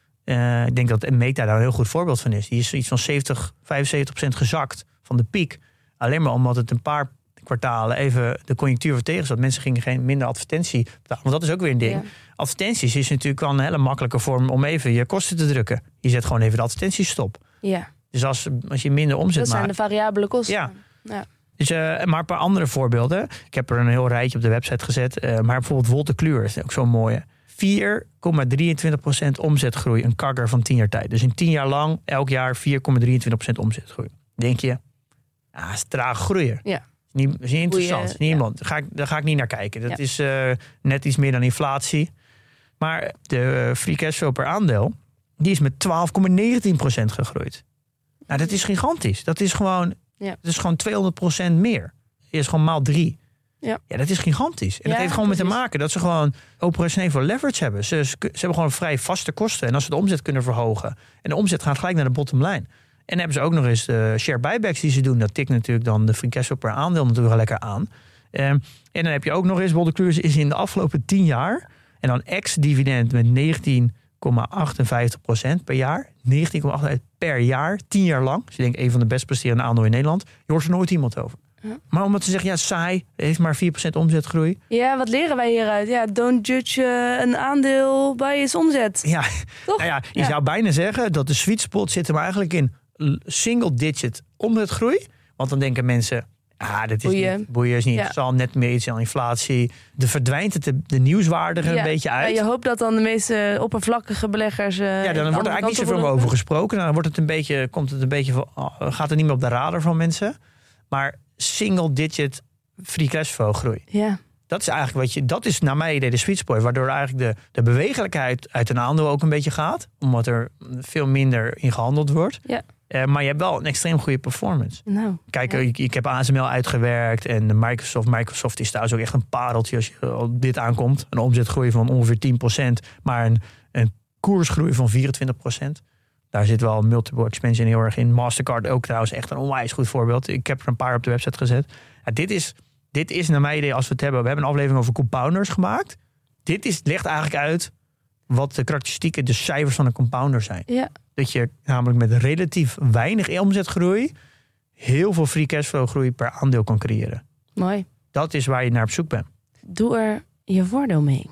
Uh, ik denk dat Meta daar een heel goed voorbeeld van is. Die is iets van zeventig, vijfenzeventig procent gezakt van de piek. Alleen maar omdat het een paar kwartalen even de conjunctuur voor tegen zat. Mensen gingen geen minder advertentie betalen. Want dat is ook weer een ding. Ja. Advertenties is natuurlijk wel een hele makkelijke vorm om even je kosten te drukken. Je zet gewoon even de advertenties stop. Ja. Dus als, als je minder omzet maakt... Dat zijn de variabele kosten. Ja. ja. Dus, uh, maar een paar andere voorbeelden. Ik heb er een heel rijtje op de website gezet. Uh, maar bijvoorbeeld Wolter Kluwer is ook zo'n mooie. vier komma drieëntwintig procent omzetgroei. Een kagger van tien jaar tijd. Dus in tien jaar lang, elk jaar vier komma drieëntwintig procent omzetgroei. Denk je, ah, is traag groeien. Ja. Niet, is niet interessant. Is niet ja. iemand. Daar, ga ik, daar ga ik niet naar kijken. Dat ja. is uh, net iets meer dan inflatie. Maar de uh, free cashflow per aandeel... die is met twaalf komma negentien procent gegroeid. Nou, dat is gigantisch. Dat is gewoon, ja. dat is gewoon tweehonderd procent meer. Dat is gewoon maal drie. Ja. ja, dat is gigantisch. En ja, dat heeft gewoon precies. met te maken dat ze gewoon operationeel veel leverage hebben. Ze, ze, ze hebben gewoon vrij vaste kosten. En als ze de omzet kunnen verhogen... en de omzet gaat gelijk naar de bottom line... en dan hebben ze ook nog eens de share buybacks die ze doen. Dat tikt natuurlijk dan de free cashflow per aandeel natuurlijk wel lekker aan. Um, en dan heb je ook nog eens... Wolter Kluwer is in de afgelopen tien jaar... en dan ex-dividend met negentien komma achtenvijftig procent per jaar. negentien komma achtenvijftig per jaar, tien jaar lang. Dus je denkt, een van de best presterende aandelen in Nederland. Je hoort er nooit iemand over. Ja. Maar omdat ze zeggen, ja, saai, heeft maar vier procent omzetgroei. Ja, wat leren wij hieruit? Ja, don't judge uh, een aandeel bij its omzet. Ja, toch? Nou ja, je ja. zou bijna zeggen dat de sweet spot zit hem eigenlijk in single digit omzetgroei. Want dan denken mensen, ah, dit is boeien. niet, boeien is niet ja. interessant, net meer iets aan inflatie. De verdwijnt het de, de nieuwswaardige ja. een beetje uit. Ja, je hoopt dat dan de meeste oppervlakkige beleggers... Uh, ja, dan wordt er eigenlijk niet zoveel over gesproken. Dan wordt het een beetje, komt het een beetje van, oh, gaat het niet meer op de radar van mensen. Maar single digit free cashflow groei. Ja. Dat is eigenlijk wat je, dat is naar mijn idee de sweet spot, waardoor eigenlijk de, de bewegelijkheid uit een aandeel ook een beetje gaat, omdat er veel minder in gehandeld wordt. Ja. Uh, maar je hebt wel een extreem goede performance. Nou, Kijk, ja. ik, ik heb A S M L uitgewerkt en de Microsoft. Microsoft is trouwens ook echt een pareltje als je op dit aankomt. Een omzetgroei van ongeveer tien procent, maar een, een koersgroei van vierentwintig procent. Daar zit wel multiple expansion heel erg in. Mastercard ook trouwens echt een onwijs goed voorbeeld. Ik heb er een paar op de website gezet. Ja, dit is, dit is naar mijn idee, als we het hebben... We hebben een aflevering over compounders gemaakt. Dit is, legt eigenlijk uit wat de karakteristieken, de cijfers van een compounder zijn. Ja. Dat je namelijk met relatief weinig omzetgroei... heel veel free cashflow groei per aandeel kan creëren. Mooi. Dat is waar je naar op zoek bent. Doe er je voordeel mee.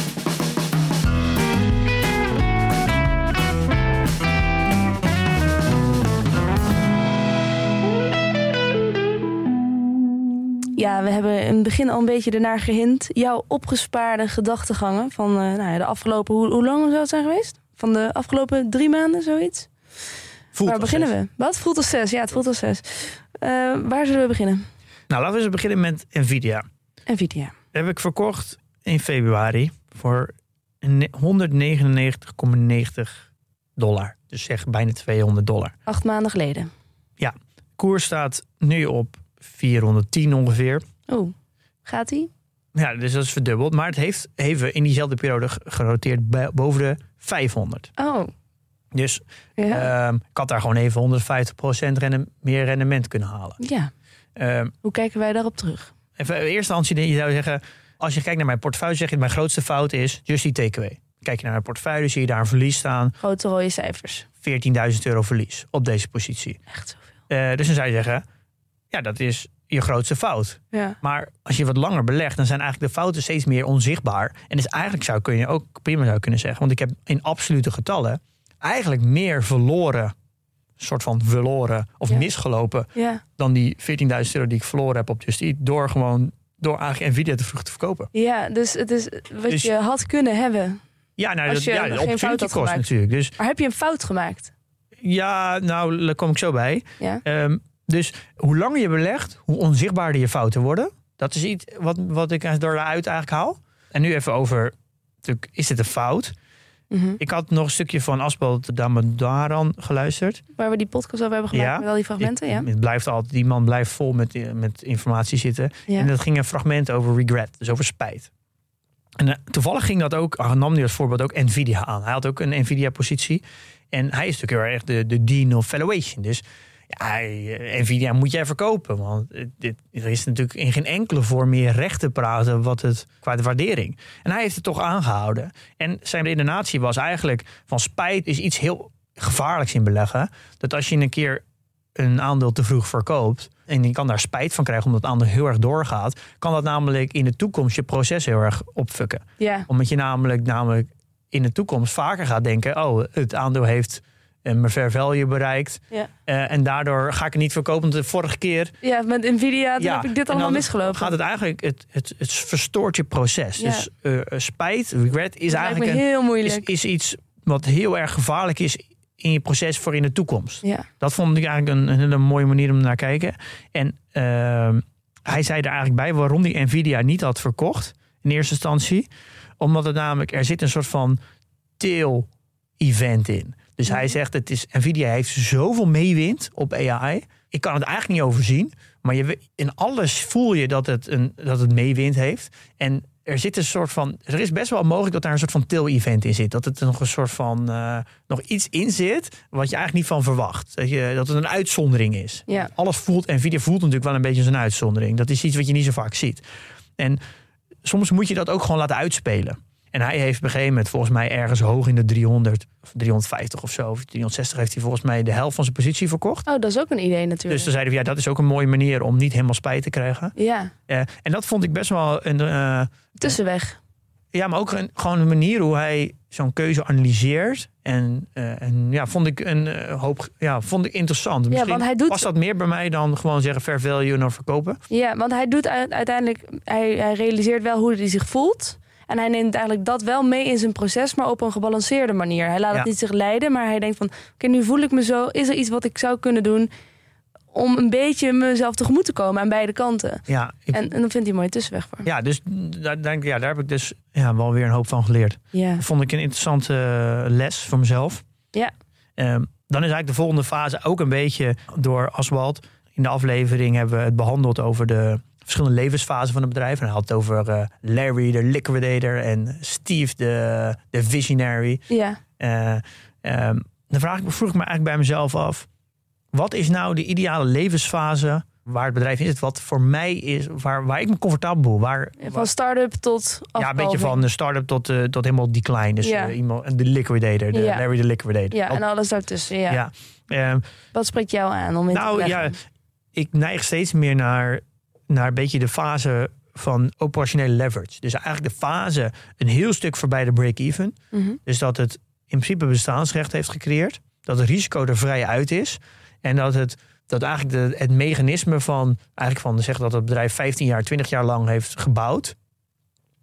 Ja, we hebben in het begin al een beetje ernaar gehint. Jouw opgespaarde gedachtegangen van uh, nou ja, de afgelopen... Hoe, hoe lang zou het zijn geweest? Van de afgelopen drie maanden, zoiets? Voelt waar als beginnen zes. we? Wat? Voelt als zes. Ja, het voelt als zes. Uh, waar zullen we beginnen? Nou, laten we eens beginnen met Nvidia. Nvidia. Dat heb ik verkocht in februari voor honderdnegenennegentig komma negentig dollar. Dus zeg bijna tweehonderd dollar. Acht maanden geleden. Ja, koers staat nu op vierhonderdtien ongeveer. Oeh, gaat die? Ja, dus dat is verdubbeld. Maar het heeft even in diezelfde periode geroteerd boven de vijfhonderd. Oh. Dus ja. um, ik had daar gewoon even honderdvijftig procent rende, meer rendement kunnen halen. Ja. Um, Hoe kijken wij daarop terug? Even in eerste instantie, je zou zeggen, als je kijkt naar mijn portefeuille, zeg je mijn grootste fout is just die takeaway. Kijk je naar mijn portefeuille, zie je daar een verlies staan. Grote rode cijfers. veertienduizend euro verlies op deze positie. Echt zoveel. Uh, dus dan zou je zeggen, ja, dat is je grootste fout. Ja. Maar als je wat langer belegt, dan zijn eigenlijk de fouten steeds meer onzichtbaar. En dus eigenlijk zou kun je ook prima zou kunnen zeggen, want ik heb in absolute getallen eigenlijk meer verloren, soort van verloren of ja. misgelopen, ja. dan die veertienduizend euro die ik verloren heb op Just Eat, door gewoon door eigenlijk Nvidia te vroeg te verkopen. Ja, dus het is wat dus, je had kunnen hebben. Ja, nou, als je dat, ja, geen opportunity fout had cost gemaakt. natuurlijk. Dus, maar heb je een fout gemaakt? Ja, nou, daar kom ik zo bij. Ja. Um, dus hoe langer je belegt, hoe onzichtbaarder je fouten worden. Dat is iets wat, wat ik daaruit eigenlijk haal. En nu even over, is dit een fout? Mm-hmm. Ik had nog een stukje van Asbald Damodaran geluisterd. Waar we die podcast over hebben gemaakt, ja, met al die fragmenten. Ik, ja. het blijft altijd, die man blijft vol met, met informatie zitten. Ja. En dat ging een fragment over regret, dus over spijt. En uh, toevallig ging dat ook, uh, nam hij als voorbeeld ook Nvidia aan. Hij had ook een Nvidia-positie. En hij is natuurlijk heel erg de, de dean of valuation. Dus ja, Nvidia moet jij verkopen. Want dit, er is natuurlijk in geen enkele vorm meer recht te praten wat het, qua de waardering. En hij heeft het toch aangehouden. En zijn redenatie was eigenlijk van spijt is iets heel gevaarlijks in beleggen. Dat als je een keer een aandeel te vroeg verkoopt en je kan daar spijt van krijgen omdat het aandeel heel erg doorgaat, kan dat namelijk in de toekomst je proces heel erg opfukken. Ja. Omdat je namelijk, namelijk in de toekomst vaker gaat denken, oh, het aandeel heeft mijn fair value bereikt. Ja. Uh, en daardoor ga ik het niet verkopen. Want de vorige keer... Ja, met Nvidia toen ja, heb ik dit allemaal misgelopen. Gaat het eigenlijk... Het, het, het verstoort je proces. Ja. Dus uh, spijt, regret, is dat eigenlijk een, heel moeilijk. Is, is iets wat heel erg gevaarlijk is in je proces voor in de toekomst. Ja. Dat vond ik eigenlijk een, een hele mooie manier om naar te kijken. En uh, hij zei er eigenlijk bij waarom die Nvidia niet had verkocht in eerste instantie. Omdat het namelijk... Er zit een soort van tail event in. Dus hij zegt, het is, Nvidia heeft zoveel meewind op A I. Ik kan het eigenlijk niet overzien. Maar je, in alles voel je dat het, een, dat het meewind heeft. En er zit een soort van... Er is best wel mogelijk dat daar een soort van tail-event in zit. Dat het nog een soort van... Uh, nog iets in zit wat je eigenlijk niet van verwacht. Dat, je, dat het een uitzondering is. Ja. Alles voelt... Nvidia voelt natuurlijk wel een beetje als een uitzondering. Dat is iets wat je niet zo vaak ziet. En soms moet je dat ook gewoon laten uitspelen. En hij heeft op een gegeven moment volgens mij ergens hoog in de driehonderd of driehonderdvijftig of zo, of driehonderdzestig heeft hij volgens mij de helft van zijn positie verkocht. Oh, dat is ook een idee natuurlijk. Dus dan zeiden we, ja, dat is ook een mooie manier om niet helemaal spijt te krijgen. Ja. Uh, en dat vond ik best wel een... Uh, Tussenweg. Ja, maar ook een, gewoon een manier hoe hij zo'n keuze analyseert. En, uh, en ja, vond ik een uh, hoop, ja, vond ik interessant. Misschien ja, want hij doet... past dat meer bij mij dan gewoon zeggen fair value en dan verkopen. Ja, want hij doet uiteindelijk, hij, hij realiseert wel hoe hij zich voelt. En hij neemt eigenlijk dat wel mee in zijn proces, maar op een gebalanceerde manier. Hij laat ja. het niet zich leiden, maar hij denkt van... oké, okay, nu voel ik me zo. Is er iets wat ik zou kunnen doen om een beetje mezelf tegemoet te komen aan beide kanten? Ja, ik, en, en dan vindt hij een mooie tussenweg voor. Ja, dus daar, denk, ja, daar heb ik dus ja, wel weer een hoop van geleerd. Ja. Dat vond ik een interessante uh, les voor mezelf. Ja. Um, dan is eigenlijk de volgende fase ook een beetje door Aswald. In de aflevering hebben we het behandeld over de verschillende levensfasen van het bedrijf. En hij had het over uh, Larry, de liquidator, en Steve, de, de visionary. Ja. Uh, um, dan vraag ik, vroeg ik me eigenlijk bij mezelf af, wat is nou de ideale levensfase waar het bedrijf in zit, wat voor mij is, waar, waar ik me comfortabel voel? Waar, Van waar, start-up tot afkalving. Ja, een beetje van de start-up tot, uh, tot helemaal decline. Dus ja. uh, iemand, de liquidator, de ja. Larry de liquidator. Ja, en alles daartussen. Ja. ja. Um, wat spreekt jou aan om in nou, te leggen? Ja, ik neig steeds meer naar, naar een beetje de fase van operationele leverage. Dus eigenlijk de fase een heel stuk voorbij de break-even. Mm-hmm. Dus dat het in principe bestaansrecht heeft gecreëerd. Dat het risico er vrij uit is. En dat het dat eigenlijk de, het mechanisme van eigenlijk van zeg dat het bedrijf vijftien jaar, twintig jaar lang heeft gebouwd.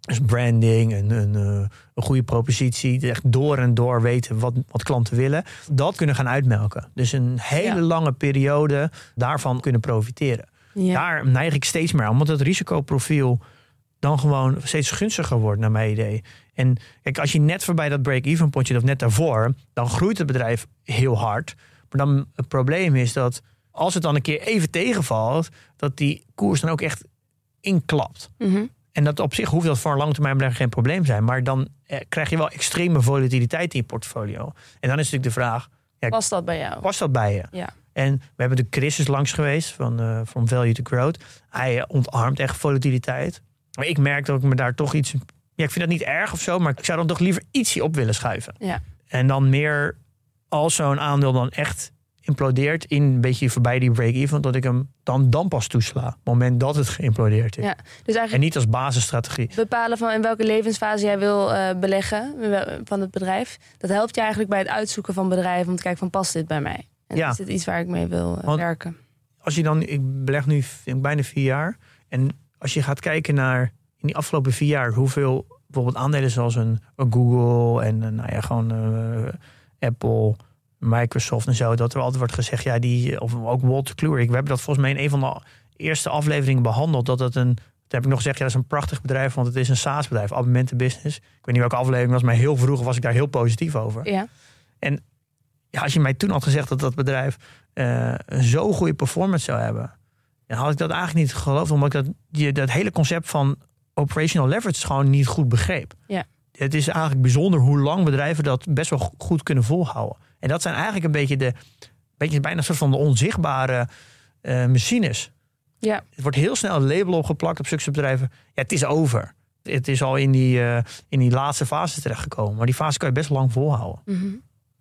Dus branding, een, een, een goede propositie. Echt door en door weten wat, wat klanten willen. Dat kunnen gaan uitmelken. Dus een hele ja. lange periode daarvan kunnen profiteren. Ja. Daar neig ik steeds meer aan. Omdat het risicoprofiel dan gewoon steeds gunstiger wordt naar mijn idee. En kijk, als je net voorbij dat break-even potje of net daarvoor, dan groeit het bedrijf heel hard. Maar dan het probleem is dat als het dan een keer even tegenvalt, dat die koers dan ook echt inklapt. Mm-hmm. En dat op zich hoeft dat voor een lange termijn belegger geen probleem zijn. Maar dan eh, krijg je wel extreme volatiliteit in je portfolio. En dan is natuurlijk de vraag, ja, past dat bij jou? Past dat bij je? Ja. En we hebben de Chris is langs geweest van uh, From Value to Growth. Hij uh, ontarmt echt volatiliteit. Maar ik merk dat ik me daar toch iets... Ja, ik vind dat niet erg of zo, maar ik zou dan toch liever ietsje op willen schuiven. Ja. En dan meer als zo'n aandeel dan echt implodeert in een beetje voorbij die break-even, dat ik hem dan, dan pas toesla. Op het moment dat het geïmplodeerd is. Ja, dus eigenlijk en niet als basisstrategie. Bepalen van in welke levensfase jij wil uh, beleggen van het bedrijf. Dat helpt je eigenlijk bij het uitzoeken van bedrijven om te kijken van past dit bij mij? En ja. is dit iets waar ik mee wil uh, werken? Als je dan, ik beleg nu bijna vier jaar. En als je gaat kijken naar in die afgelopen vier jaar hoeveel bijvoorbeeld aandelen zoals een, een Google en nou ja, gewoon uh, Apple, Microsoft en zo, dat er altijd wordt gezegd, ja, die, of ook Walter Kluwer. We hebben dat volgens mij in een van de eerste afleveringen behandeld, dat het een, daar heb ik nog gezegd, ja, dat is een prachtig bedrijf, want het is een SaaS-bedrijf, abonnementenbusiness. Ik weet niet welke aflevering was, maar heel vroeg was ik daar heel positief over. Ja. En ja, als je mij toen had gezegd dat dat bedrijf uh, zo'n goede performance zou hebben, dan had ik dat eigenlijk niet geloofd, omdat ik dat, die, dat hele concept van operational leverage gewoon niet goed begreep. Ja. Het is eigenlijk bijzonder hoe lang bedrijven dat best wel goed kunnen volhouden. En dat zijn eigenlijk een beetje de, beetje bijna een soort van de onzichtbare uh, machines. Ja. Het wordt heel snel een label opgeplakt op zulke bedrijven. Ja, het is over. Het is al in die, uh, in die laatste fase terechtgekomen. Maar die fase kan je best lang volhouden. Mm-hmm.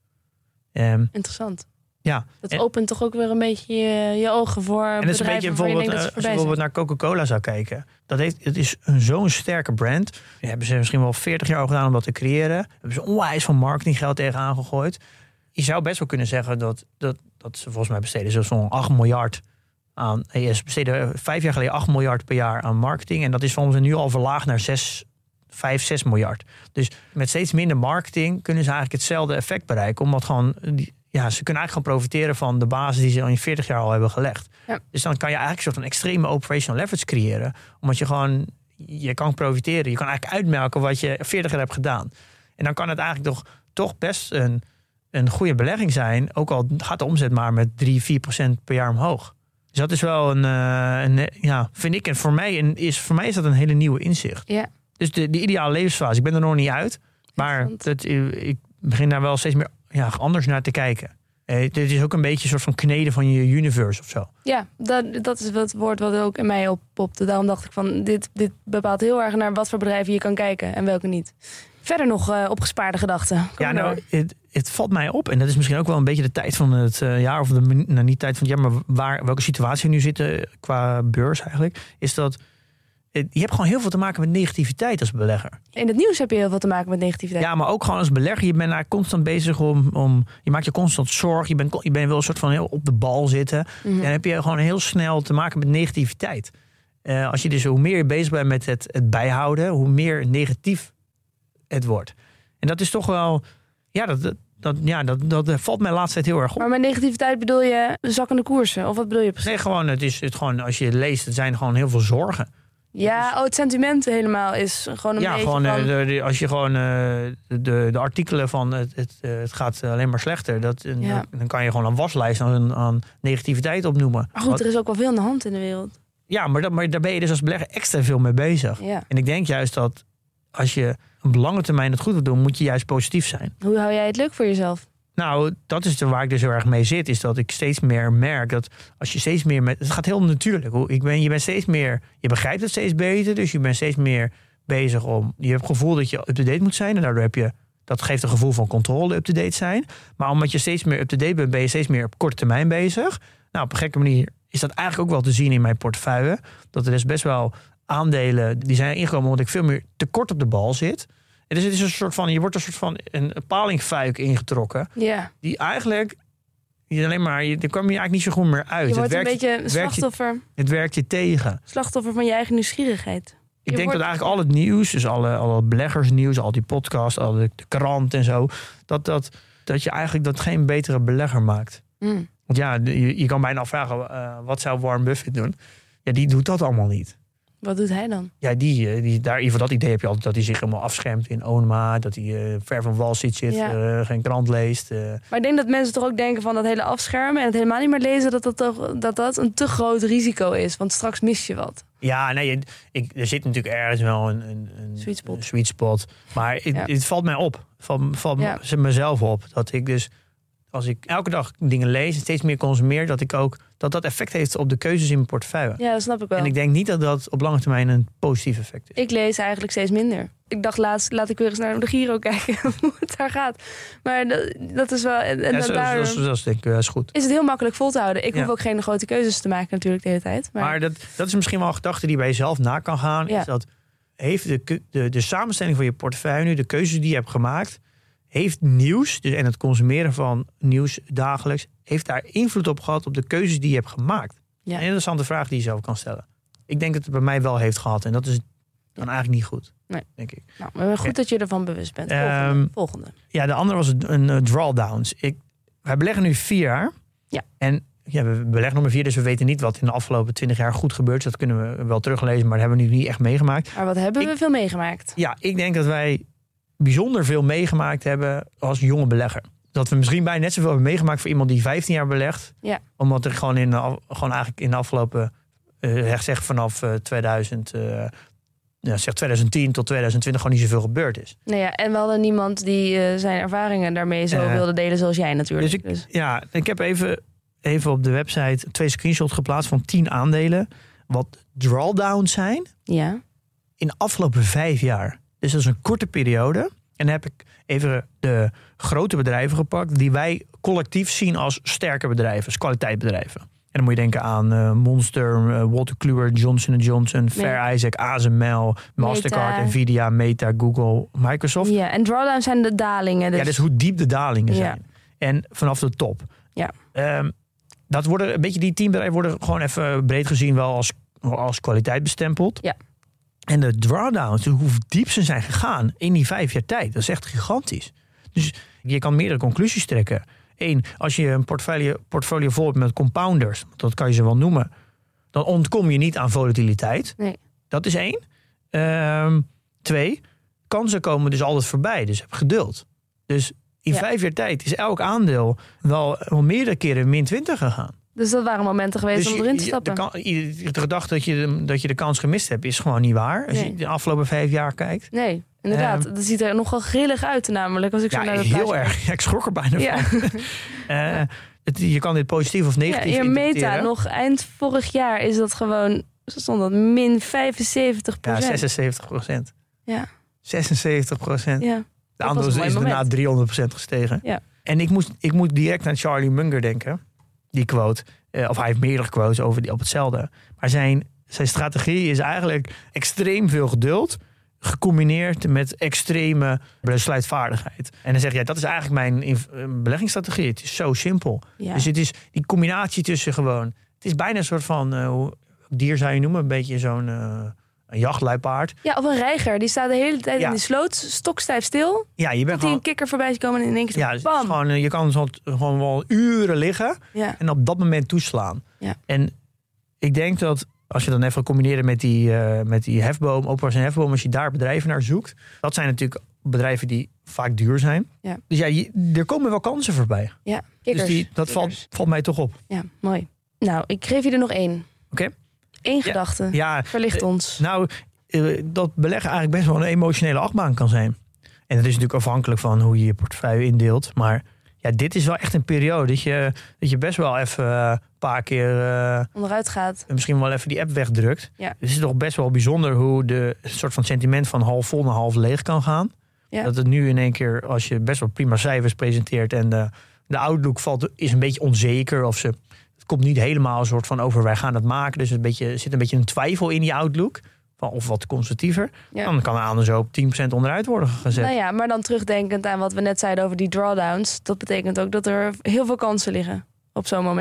Um, Interessant. Ja. Dat en, opent toch ook weer een beetje je, je ogen voor en het is een beetje bijvoorbeeld, uh, als je bijvoorbeeld naar Coca-Cola zou kijken. Dat heeft, het is een, zo'n sterke brand. Die hebben ze misschien wel veertig jaar over gedaan om dat te creëren. Hebben ze onwijs van marketinggeld tegenaan gegooid. Je zou best wel kunnen zeggen dat, dat, dat ze volgens mij besteden zo'n acht miljard aan. Ze besteden vijf jaar geleden acht miljard per jaar aan marketing. En dat is volgens mij nu al verlaagd naar zes, vijf, zes miljard. Dus met steeds minder marketing kunnen ze eigenlijk hetzelfde effect bereiken. Omdat gewoon, die, ja, ze kunnen eigenlijk gewoon profiteren van de basis die ze al in veertig jaar al hebben gelegd. Ja. Dus dan kan je eigenlijk een soort van extreme operational leverage creëren. Omdat je gewoon, je kan profiteren. Je kan eigenlijk uitmelken wat je veertig jaar hebt gedaan. En dan kan het eigenlijk toch, toch best een, een goede belegging zijn. Ook al gaat de omzet maar met drie, vier procent per jaar omhoog. Dus dat is wel een, uh, een ja, vind ik, en voor mij, een, is, voor mij is dat een hele nieuwe inzicht. Ja. Dus de, de ideale levensfase, ik ben er nog niet uit. Maar dat, ik begin daar wel steeds meer ja, anders naar te kijken. Eh, dit is ook een beetje een soort van kneden van je universe of zo. Ja, dat, dat is het woord wat ook in mij oppopte. Daarom dacht ik van, dit, dit bepaalt heel erg naar wat voor bedrijven je kan kijken en welke niet. Verder nog uh, opgespaarde gedachten. Kom ja, nou, het, het valt mij op. En dat is misschien ook wel een beetje de tijd van het uh, jaar. Of de, nou, niet tijd van het jaar, maar waar, welke situatie we nu zitten qua beurs eigenlijk. Is dat je hebt gewoon heel veel te maken met negativiteit als belegger. In het nieuws heb je heel veel te maken met negativiteit. Ja, maar ook gewoon als belegger. Je bent daar constant bezig om, om je maakt je constant zorg. Je bent, je bent wel een soort van heel op de bal zitten. Mm-hmm. En dan heb je gewoon heel snel te maken met negativiteit. Uh, als je dus hoe meer je bezig bent met het, het bijhouden, hoe meer negatief het wordt. En dat is toch wel, ja, dat, dat, dat, ja, dat, dat valt mij de laatste tijd heel erg op. Maar met negativiteit bedoel je zakkende koersen? Of wat bedoel je precies? Nee, gewoon, het is het gewoon, als je leest, het zijn gewoon heel veel zorgen. Ja, dus, oh, het sentiment helemaal is gewoon een ja, beetje gewoon, van... de, de, als je gewoon uh, de, de artikelen van het, het, het gaat alleen maar slechter. Dat, ja. Dan kan je gewoon een waslijst aan, aan negativiteit opnoemen. Maar goed, er is ook wel veel aan de hand in de wereld. Ja, maar, dat, maar daar ben je dus als belegger extra veel mee bezig. Ja. En ik denk juist dat als je op lange termijn het goed wil doen, moet je juist positief zijn. Hoe hou jij het leuk voor jezelf? Nou, dat is er waar ik dus heel erg mee zit. Is dat ik steeds meer merk dat als je steeds meer met... Het gaat heel natuurlijk. Ik ben, je bent steeds meer... Je begrijpt het steeds beter. Dus je bent steeds meer bezig om... Je hebt het gevoel dat je up-to-date moet zijn. En daardoor heb je... Dat geeft een gevoel van controle, up-to-date zijn. Maar omdat je steeds meer up-to-date bent, ben je steeds meer op korte termijn bezig. Nou, op een gekke manier is dat eigenlijk ook wel te zien in mijn portefeuille. Dat er is best wel aandelen die zijn ingekomen omdat ik veel meer te kort op de bal zit. En dus het is een soort van, je wordt een soort van een palingfuik ingetrokken. Ja. Die eigenlijk, die alleen maar, daar kwam je eigenlijk niet zo goed meer uit. Je wordt het werkt, een beetje een slachtoffer. Het, het werkt je tegen. Slachtoffer van je eigen nieuwsgierigheid. Ik denk wordt... dat eigenlijk al het nieuws, dus alle, alle beleggersnieuws, al die podcasts, al de, de krant en zo, dat, dat, dat je eigenlijk dat geen betere belegger maakt. Mm. Want ja, je, je kan bijna afvragen, uh, wat zou Warren Buffett doen? Ja, die doet dat allemaal niet. Wat doet hij dan? Ja, die, die, daar, in ieder geval dat idee heb je altijd, dat hij zich helemaal afschermt in Onema, dat hij uh, ver van wal zit, zit Ja. uh, geen krant leest. Uh. Maar ik denk dat mensen toch ook denken van dat hele afschermen en het helemaal niet meer lezen, dat dat, toch, dat, dat een te groot risico is. Want straks mis je wat. Ja, nee, ik, er zit natuurlijk ergens wel een, een, een, Sweet spot. een sweet spot. Maar het, Ja. het valt mij op. Het valt, valt Ja. mezelf op. Dat ik dus, als ik elke dag dingen lees en steeds meer consumeer, dat ik ook dat dat effect heeft op de keuzes in mijn portefeuille. Ja, dat snap ik wel. En ik denk niet dat dat op lange termijn een positief effect is. Ik lees eigenlijk steeds minder. Ik dacht laatst, laat ik weer eens naar de Giro kijken hoe het daar gaat. Maar dat, dat is wel... En, en Ja, zo, daar dat, is, dat is denk ik uh, is goed. is het heel makkelijk vol te houden. Ik Ja. hoef ook geen grote keuzes te maken natuurlijk de hele tijd. Maar, Maar dat, dat is misschien wel een gedachte die bij jezelf na kan gaan. Ja. Is dat heeft de, ke- de, de samenstelling van je portefeuille nu, de keuzes die je hebt gemaakt, heeft nieuws, dus en het consumeren van nieuws dagelijks, heeft daar invloed op gehad op de keuzes die je hebt gemaakt? Ja. Een interessante vraag die je zelf kan stellen. Ik denk dat het bij mij wel heeft gehad. En dat is dan eigenlijk niet goed. Nee. Denk ik. nou, maar goed Ja. dat je ervan bewust bent. Volgende. Ehm, Volgende. Ja, de andere was een, een uh, drawdowns. Ik, wij beleggen nu vier jaar. Ja. En ja, we beleggen nog maar vier, dus we weten niet wat in de afgelopen twintig jaar goed gebeurd is. Dat kunnen we wel teruglezen, maar dat hebben we nu niet echt meegemaakt. Maar wat hebben ik- we veel meegemaakt? Ja, ik denk dat wij bijzonder veel meegemaakt hebben als jonge belegger. Dat we misschien bijna net zoveel hebben meegemaakt voor iemand die vijftien jaar belegt. Ja. Omdat er gewoon, in de, af- gewoon eigenlijk in de afgelopen, uh, zeg vanaf uh, tweeduizend, uh, ja, zeg twintig tien tot twintig twintig gewoon niet zoveel gebeurd is. Nou ja, en we hadden niemand die uh, zijn ervaringen daarmee zo Uh, wilde delen zoals jij natuurlijk. Dus ik, Dus, ja, ik heb even, even op de website twee screenshots geplaatst van tien aandelen. Wat drawdowns zijn ja. in de afgelopen vijf jaar. Dus dat is een korte periode. En dan heb ik even de grote bedrijven gepakt die wij collectief zien als sterke bedrijven, als kwaliteitsbedrijven. En dan moet je denken aan uh, Monster, uh, Walter Kluwer, Johnson en Johnson, Fair Isaac, A S M L, Mastercard, Meta. Nvidia, Meta, Google, Microsoft. ja, en drawdowns zijn de dalingen. Dus, Ja, dus hoe diep de dalingen Ja. zijn. En vanaf de top. Ja. Um, dat worden, een beetje die tien bedrijven worden gewoon even breed gezien wel als, als kwaliteit bestempeld. Ja. En de drawdowns, hoe diep ze zijn gegaan in die vijf jaar tijd, dat is echt gigantisch. Dus je kan meerdere conclusies trekken. Eén, als je een portfolio, portfolio vol hebt met compounders, dat kan je ze wel noemen, dan ontkom je niet aan volatiliteit. Nee. Dat is één. Um, twee, kansen komen dus altijd voorbij, dus heb geduld. Dus in Ja. vijf jaar tijd is elk aandeel wel, wel meerdere keren min twintig gegaan. Dus dat waren momenten geweest Dus om erin te je- stappen. De, kan- de gedachte dat je, de, dat je de kans gemist hebt, is gewoon niet waar. Als Nee. je de afgelopen vijf jaar kijkt. Nee, inderdaad. Ehm, dat ziet er nogal grillig uit namelijk. Als ik zo Ja, naar de heel plaatje erg. Ja, ik schrok er bijna kijk. Ja. van. Eh, het, je kan dit positief of Ja, negatief hier Meta, interpreteren. nog eind vorig jaar is dat gewoon, stond dat min vijfenzeventig Ja, procent. zesenzeventig procent. Ja. zesenzeventig procent. Ja. De was aandeel een is, mooi is daarna moment. driehonderd procent gestegen. Ja. En ik moet, ik moet direct aan Charlie Munger denken. Die quote. Eh, of hij heeft meerdere quotes over die, op hetzelfde. Maar zijn, zijn strategie is eigenlijk extreem veel geduld, gecombineerd met extreme besluitvaardigheid. En dan zeg je, dat is eigenlijk mijn inv- eh, beleggingsstrategie. Het is zo simpel. Ja. Dus het is die combinatie tussen gewoon, het is bijna een soort van, uh, hoe dier zou je noemen, een beetje zo'n uh, een jachtluipaard. ja, of een reiger. Die staat de hele tijd Ja. in die sloot, stokstijf stil. Ja, je bent Tot die gewoon, een kikker voorbij is komen en in één keer zo ja, het is bam. gewoon, uh, je kan zo, gewoon wel uren liggen Ja. en op dat moment toeslaan. Ja. En ik denk dat als je dan even combineren met die, uh, met die hefboom, opwas en hefboom, als je daar bedrijven naar zoekt, dat zijn natuurlijk bedrijven die vaak duur zijn. Ja. Dus ja, je, er komen wel kansen voorbij. Ja, kikkers. Dus die, dat valt, Kikkers. valt mij toch op. Ja, mooi. Nou, ik geef je er nog één. Oké? Eén gedachte. Ja, Verlicht ons. nou, uh, dat beleggen eigenlijk best wel een emotionele achtbaan kan zijn. En dat is natuurlijk afhankelijk van hoe je je portefeuille indeelt. Maar ja, dit is wel echt een periode dat je, dat je best wel even uh, een paar keer uh, Onderuit gaat. misschien wel even die app wegdrukt. Ja. Dus het is toch best wel bijzonder hoe de soort van sentiment van half vol naar half leeg kan gaan. Ja. Dat het nu in één keer, als je best wel prima cijfers presenteert en de, de outlook valt, is een beetje onzeker. Of ze, het komt niet helemaal een soort van over, wij gaan het maken. Dus een beetje, er zit een beetje een twijfel in die outlook. Van, of wat conservatiever. Ja. Dan kan de aandeel zo op tien procent onderuit worden gezet. Nou ja, maar dan terugdenkend aan wat we net zeiden over die drawdowns. Dat betekent ook dat er heel veel kansen liggen op zo'n moment.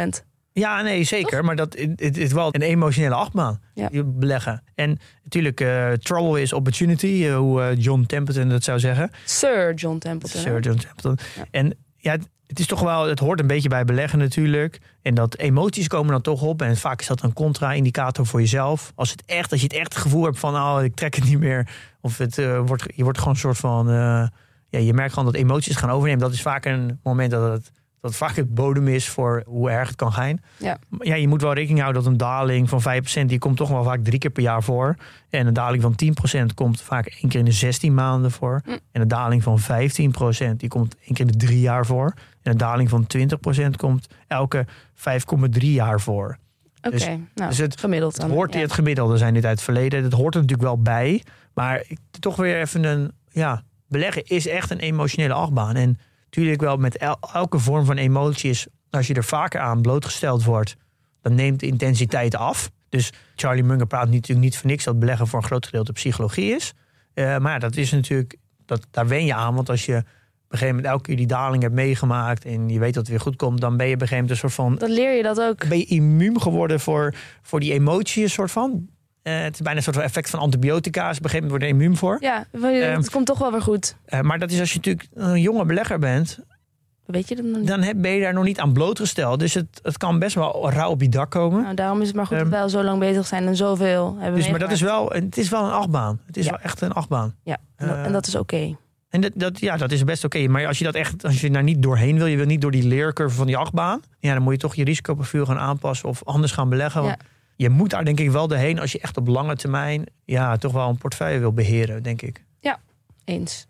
Ja, nee, zeker. Maar dat, het, het is wel een emotionele achtbaan. Ja. Je beleggen. En natuurlijk, uh, trouble is opportunity. Uh, hoe uh, John Templeton dat zou zeggen. Sir John Templeton. Sir John Templeton. Ja. En ja, het is toch wel, het hoort een beetje bij beleggen natuurlijk. En dat emoties komen dan toch op. En vaak is dat een contra-indicator voor jezelf. Als, het echt, als je het echt het gevoel hebt van, oh, ik trek het niet meer. Of het, uh, wordt, je wordt gewoon een soort van, uh, ja, je merkt gewoon dat emoties gaan overnemen. Dat is vaak een moment dat het, dat vaak het bodem is voor hoe erg het kan gaan. Ja. Ja, je moet wel rekening houden dat een daling van vijf procent... die komt toch wel vaak drie keer per jaar voor. En een daling van tien procent komt vaak één keer in de zestien maanden voor. Mm. En een daling van vijftien procent die komt één keer in de drie jaar voor. En een daling van twintig procent komt elke vijf komma drie jaar voor. Oké, okay, dus, nou, dus het gemiddeld. Dan, het hoort ja. het gemiddelde zijn dit uit het verleden. Dat hoort er natuurlijk wel bij. Maar toch weer even een... ja, beleggen is echt een emotionele achtbaan. En natuurlijk wel met el- elke vorm van emoties, als je er vaker aan blootgesteld wordt, dan neemt de intensiteit af. Dus Charlie Munger praat natuurlijk niet voor niks dat beleggen voor een groot gedeelte psychologie is. Uh, maar dat is natuurlijk, dat, daar wen je aan. Want als je op een gegeven moment elke keer die daling hebt meegemaakt en je weet dat het weer goed komt, dan ben je op een gegeven moment een soort van... Dan leer je dat ook. Ben je immuun geworden voor, voor die emoties, een soort van. Uh, het is bijna een soort van effect van antibiotica. Dus op een gegeven moment word je immuun voor. Ja, het um, komt toch wel weer goed. Uh, maar dat is als je natuurlijk een jonge belegger bent. Weet je dat nog niet? Dan heb, ben je daar nog niet aan blootgesteld. Dus het, het kan best wel rauw op je dak komen. Nou, daarom is het maar goed um, dat wij al zo lang bezig zijn en zoveel hebben dus, maar dat is wel, het is wel een achtbaan. Het is ja. wel echt een achtbaan. Ja, en, uh, en dat is oké. Okay. En dat, dat, ja, dat is best oké. Okay. Maar als je dat echt, als je daar niet doorheen wil, je wil niet door die leercurve van die achtbaan. Ja, dan moet je toch je risicoprofiel gaan aanpassen of anders gaan beleggen. Want ja. je moet daar denk ik wel doorheen als je echt op lange termijn ja, toch wel een portefeuille wil beheren, denk ik. Ja, eens.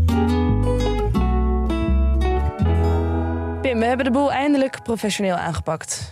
Pim, we hebben de boel eindelijk professioneel aangepakt.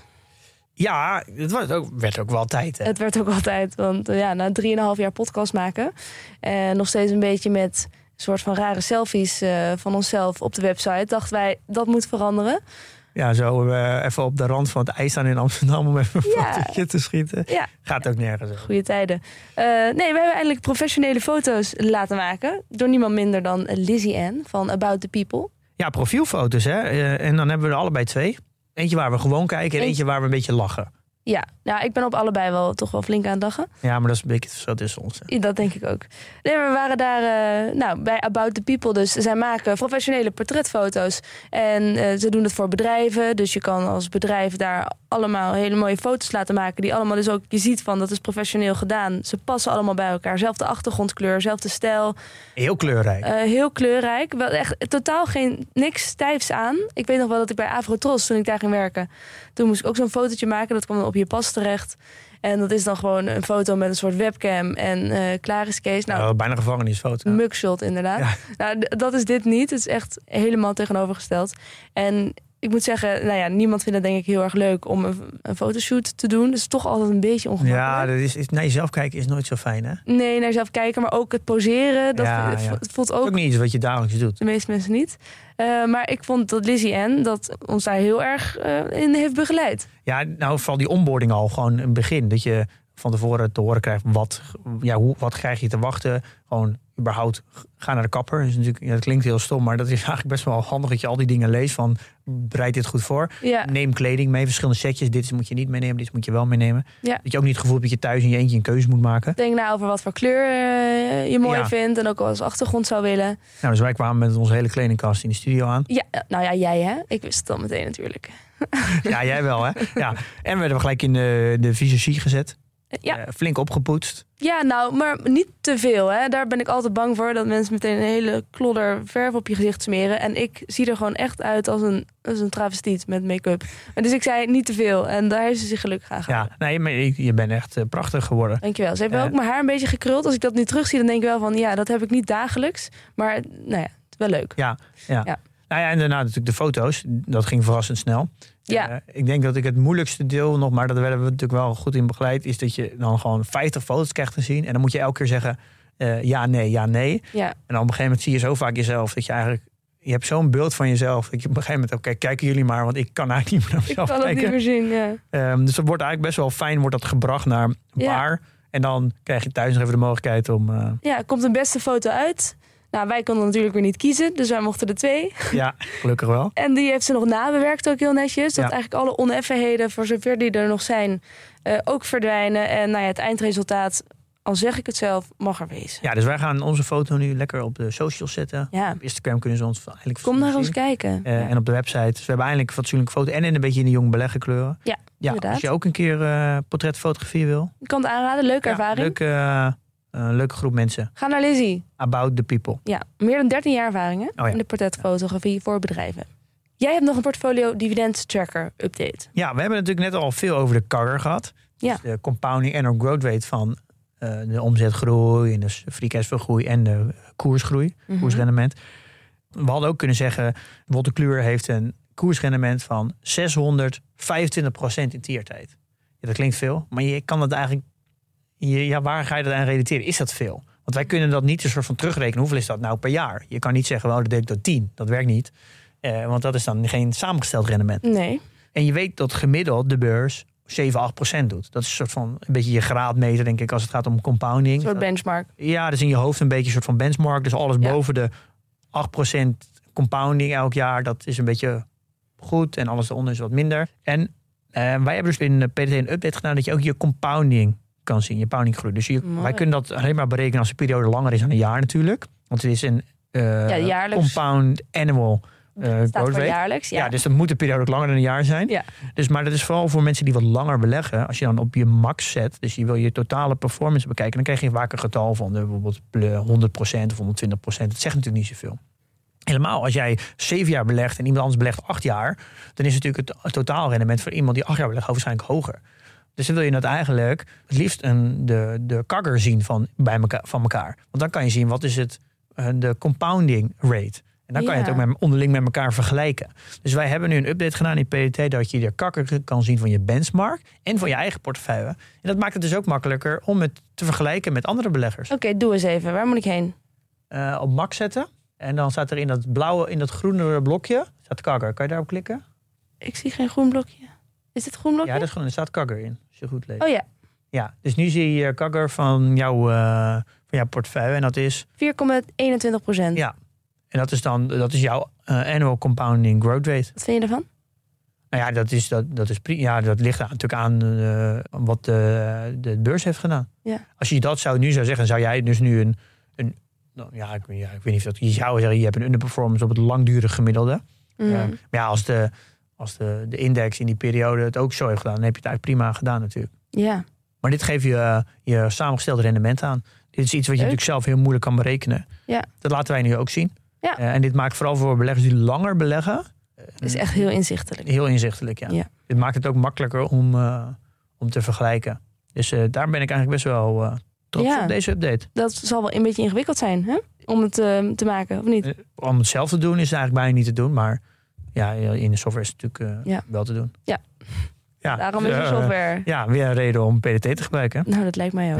Ja, het werd ook, werd ook wel tijd. Hè? Het werd ook wel tijd, want ja, na drieënhalf jaar podcast maken en nog steeds een beetje met een soort van rare selfies uh, van onszelf op de website, dachten wij, dat moet veranderen. Ja, zo uh, even op de rand van het ijs staan in Amsterdam om even een ja. fotootje te schieten. Ja. Gaat ook nergens. Goeie tijden. Uh, nee, we hebben eindelijk professionele foto's laten maken door niemand minder dan Lizzie Ann van About the People. Ja, profielfoto's, hè. Uh, en dan hebben we er allebei twee. Eentje waar we gewoon kijken en eentje, eentje waar we een beetje lachen. Ja, nou, ik ben op allebei wel toch wel flink aan het lachen. Ja, maar dat is een beetje het verschil tussen ons. Hè. Dat denk ik ook. Nee, we waren daar uh, nou, bij About the People. Dus zij maken professionele portretfoto's. En uh, ze doen het voor bedrijven. Dus je kan als bedrijf daar allemaal hele mooie foto's laten maken. Die allemaal dus ook, je ziet van, dat is professioneel gedaan. Ze passen allemaal bij elkaar. Zelfde achtergrondkleur, zelfde stijl. Heel kleurrijk. Uh, heel kleurrijk. Wel echt totaal geen, niks stijfs aan. Ik weet nog wel dat ik bij Avrotros, toen ik daar ging werken, toen moest ik ook zo'n fotootje maken. Dat kwam dan op je pas terecht. En dat is dan gewoon een foto met een soort webcam. En uh, klaar is Kees. Nou, oh, bijna gevangenisfoto. Mugshot inderdaad. Ja. Nou, d- dat is dit niet. Het is echt helemaal tegenovergesteld. En ik moet zeggen, nou ja, niemand vindt het denk ik heel erg leuk om een, een fotoshoot te doen. Dus het is toch altijd een beetje ongemakkelijk. Ja, dat is, is, naar jezelf kijken is nooit zo fijn, hè? Nee, naar jezelf kijken, maar ook het poseren. Dat ja, het, ja. het voelt ook... Het is ook niet iets wat je dagelijks doet. De meeste mensen niet. Uh, maar ik vond dat Lizzie Ann dat ons daar heel erg uh, in heeft begeleid. Ja, nou vooral die onboarding al gewoon een begin. Dat je van tevoren te horen krijgt wat, ja, hoe, wat krijg je te wachten. Gewoon überhaupt ga naar de kapper. Dat, is natuurlijk, ja, dat klinkt heel stom, maar dat is eigenlijk best wel handig dat je al die dingen leest van bereid dit goed voor. Ja. Neem kleding mee, verschillende setjes. Dit moet je niet meenemen, dit moet je wel meenemen. Ja. Dat je ook niet het gevoel hebt dat je thuis in je eentje een keuze moet maken. Denk nou over wat voor kleur uh, je mooi ja. vindt en ook als achtergrond zou willen. Nou, dus wij kwamen met onze hele kledingkast in de studio aan. Ja, nou ja, jij hè? Ik wist het al meteen natuurlijk. Ja, jij wel hè? Ja. En we werden gelijk in de, de visagie gezet. Ja. Uh, flink opgepoetst. Ja, nou, maar niet te veel. Hè. Daar ben ik altijd bang voor. Dat mensen meteen een hele klodder verf op je gezicht smeren. En ik zie er gewoon echt uit als een, als een travestiet met make-up. Maar dus ik zei niet te veel. En daar heeft ze zich gelukkig aan gehouden. Ja, nee, maar je bent echt uh, prachtig geworden. Dankjewel. Ze heeft wel uh, ook mijn haar een beetje gekruld. Als ik dat nu terugzie, dan denk ik wel van... ja, dat heb ik niet dagelijks. Maar nou ja, het is wel leuk. Ja, ja. ja. Nou ja, en daarna natuurlijk de foto's. Dat ging verrassend snel. Ja. Uh, ik denk dat ik het moeilijkste deel nog, maar dat werden we natuurlijk wel goed in begeleid, is dat je dan gewoon vijftig foto's krijgt te zien. En dan moet je elke keer zeggen uh, ja, nee, ja, nee. Ja. En dan op een gegeven moment zie je zo vaak jezelf dat je eigenlijk, je hebt zo'n beeld van jezelf. Dat je op een gegeven moment, oké, okay, kijken jullie maar, want ik kan eigenlijk niet meer naar mezelf kijken. Ik kan het niet meer zien, ja. Um, dus dat wordt eigenlijk best wel fijn, wordt dat gebracht naar een ja. paar. En dan krijg je thuis nog even de mogelijkheid om... Uh... Ja, komt een beste foto uit. Nou, wij konden natuurlijk weer niet kiezen, dus wij mochten er twee. Ja, gelukkig wel. En die heeft ze nog nabewerkt ook heel netjes. Dat Ja. eigenlijk alle oneffenheden, voor zover die er nog zijn, uh, ook verdwijnen. En nou ja, het eindresultaat, al zeg ik het zelf, mag er wezen. Ja, dus wij gaan onze foto nu lekker op de socials zetten. Ja. Op Instagram kunnen ze ons eigenlijk Kom naar zien. ons kijken. Uh, ja. En op de website. Dus we hebben eindelijk een fatsoenlijke foto. En in een beetje in de jong beleggen kleuren. Ja, ja, inderdaad. Als je ook een keer uh, portretfotografie wil. Ik kan het aanraden, leuke Ja, ervaring. Leuke, uh, uh, leuke groep mensen. Ga naar Lizzie. About the people. Ja, meer dan dertien jaar ervaring hè? Oh ja. in de portretfotografie voor bedrijven. Jij hebt nog een portfolio dividend tracker update. Ja, we hebben natuurlijk net al veel over de C A G R gehad. Ja. Dus de compounding annual growth rate van uh, de omzetgroei en de free cash flow groei en de koersgroei, Mm-hmm. koersrendement. We hadden ook kunnen zeggen, Wolter Kluwer heeft een koersrendement van zeshonderdvijfentwintig procent in tien jaar tijd. Ja, dat klinkt veel, maar je kan dat eigenlijk, je, ja, waar ga je dat aan relateren? Is dat veel? Want wij kunnen dat niet een soort van terugrekenen. Hoeveel is dat nou per jaar? Je kan niet zeggen, wel, dat deed ik door tien. Dat werkt niet. Uh, want dat is dan geen samengesteld rendement. Nee. En je weet dat gemiddeld de beurs zeven, acht procent doet. Dat is een soort van een beetje je graadmeter, denk ik, als het gaat om compounding. Een soort benchmark. Ja, dat is in je hoofd een beetje een soort van benchmark. Dus alles Ja. boven de acht procent compounding elk jaar, dat is een beetje goed. En alles eronder is wat minder. En uh, wij hebben dus in de P D T een update gedaan dat je ook je compounding kan zien, je compounding groei. Dus je, wij kunnen dat alleen maar berekenen als de periode langer is dan een jaar natuurlijk. Want het is een uh, Ja, jaarlijks. compound annual uh, Staat growth voor rate. jaarlijks. Ja. Ja, dus dat moet de periode ook langer dan een jaar zijn. Ja. Dus, maar dat is vooral voor mensen die wat langer beleggen. Als je dan op je max zet, dus je wil je totale performance bekijken, dan krijg je vaak een getal van uh, bijvoorbeeld honderd procent of honderdtwintig procent. Dat zegt natuurlijk niet zoveel. Helemaal als jij zeven jaar belegt en iemand anders belegt acht jaar, dan is natuurlijk het totaalrendement voor iemand die acht jaar belegt waarschijnlijk hoger. Dus dan wil je dat eigenlijk het liefst een, de, de C A G R zien van, bij elkaar, van elkaar. Want dan kan je zien wat is het, uh, de compounding rate. En dan kan Ja. je het ook met, onderling met elkaar vergelijken. Dus wij hebben nu een update gedaan in P D T dat je de C A G R kan zien van je benchmark en van je eigen portefeuille. En dat maakt het dus ook makkelijker om het te vergelijken met andere beleggers. Oké, okay, doe eens even. Waar moet ik heen? Uh, op max zetten. En dan staat er in dat blauwe, in dat groene blokje, staat C A G R. Kan je daarop klikken? Ik zie geen groen blokje. Is dit groen blokje? Ja, dat is groen. Er staat C A G R in, als je goed leest. Oh ja, Ja, dus nu zie je C A G R van, jouw, uh, van jouw portefeuille en dat is... vier komma eenentwintig procent. Ja, en dat is dan dat is jouw uh, annual compounding growth rate. Wat vind je ervan? Nou ja, dat, is, dat, dat, is, ja, dat ligt aan, natuurlijk aan uh, wat de, de beurs heeft gedaan. Ja. Als je dat zou nu zou zeggen, zou jij dus nu een... een nou, ja, ik, ja, ik weet niet of dat je zou zeggen, je hebt een underperformance op het langdurig gemiddelde. Mm. Uh, maar ja, als de... Als de, de index in die periode het ook zo heeft gedaan, dan heb je het eigenlijk prima gedaan natuurlijk. Ja. Maar dit geeft je uh, je samengestelde rendement aan. Dit is iets wat je Leuk. natuurlijk zelf heel moeilijk kan berekenen. Ja. Dat laten wij nu ook zien. Ja. Uh, en dit maakt vooral voor beleggers die langer beleggen. Het is echt heel inzichtelijk. Heel inzichtelijk, ja. Ja. Dit maakt het ook makkelijker om, uh, om te vergelijken. Dus uh, daar ben ik eigenlijk best wel uh, trots Ja. op deze update. Dat zal wel een beetje ingewikkeld zijn, hè? Om het uh, te maken, of niet? Uh, om het zelf te doen is het eigenlijk bijna niet te doen. Maar ja, in de software is het natuurlijk uh, Ja. wel te doen. Ja. Ja, Daarom dus, is de uh, software. Ja, weer een reden om P D T te gebruiken. Nou, dat lijkt mij ook.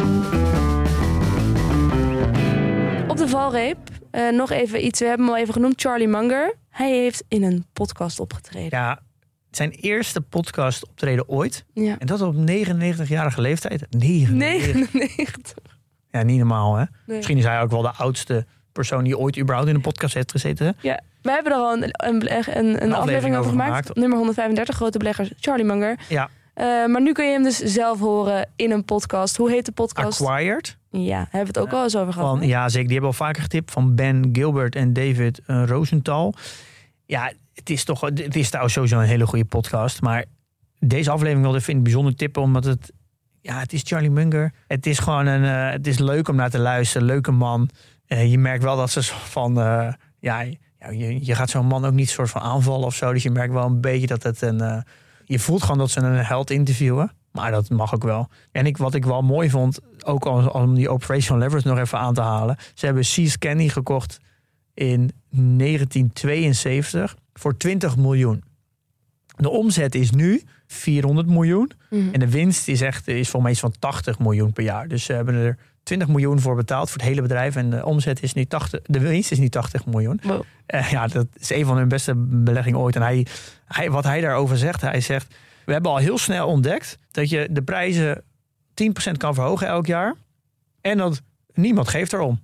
Op de valreep, uh, nog even iets, we hebben hem al even genoemd, Charlie Munger. Hij heeft in een podcast opgetreden. Ja, zijn eerste podcast optreden ooit. Ja. En dat op negenennegentigjarige leeftijd. negenennegentig. negenennegentig. Ja, niet normaal hè. Nee. Misschien is hij ook wel de oudste persoon die ooit überhaupt in een podcast heeft gezeten. Ja, wij hebben er al een, een, een, een, een aflevering over gemaakt. gemaakt. Nummer honderdvijfendertig, grote beleggers, Charlie Munger. Ja. Uh, maar nu kun je hem dus zelf horen in een podcast. Hoe heet de podcast? Acquired. Ja, hebben we het ook Ja. wel eens over gehad. Van, ja, zeker. Die hebben al vaker getipt. Van Ben Gilbert en David uh, Rosenthal. Ja, het is toch het is trouwens sowieso een hele goede podcast. Maar deze aflevering wilde ik in het bijzonder tippen. Omdat het, ja, het is Charlie Munger. Het is gewoon een, uh, het is leuk om naar te luisteren. Leuke man. Uh, je merkt wel dat ze van, uh, ja, ja je, je gaat zo'n man ook niet soort van aanvallen of zo. Dus je merkt wel een beetje dat het een, uh, je voelt gewoon dat ze een held interviewen. Maar dat mag ook wel. En ik, wat ik wel mooi vond, ook om die operational leverage nog even aan te halen. Ze hebben Seas Candy gekocht in negentien tweeënzeventig voor twintig miljoen. De omzet is nu vierhonderd miljoen. Mm-hmm. En de winst is echt is volgens mij iets van tachtig miljoen per jaar. Dus ze hebben er twintig miljoen voor betaald voor het hele bedrijf. En de omzet is nu tachtig. De winst is nu tachtig miljoen. Wow. Uh, ja, dat is een van hun beste beleggingen ooit. En hij, hij, wat hij daarover zegt, hij zegt: we hebben al heel snel ontdekt dat je de prijzen tien procent kan verhogen elk jaar. En dat niemand geeft erom.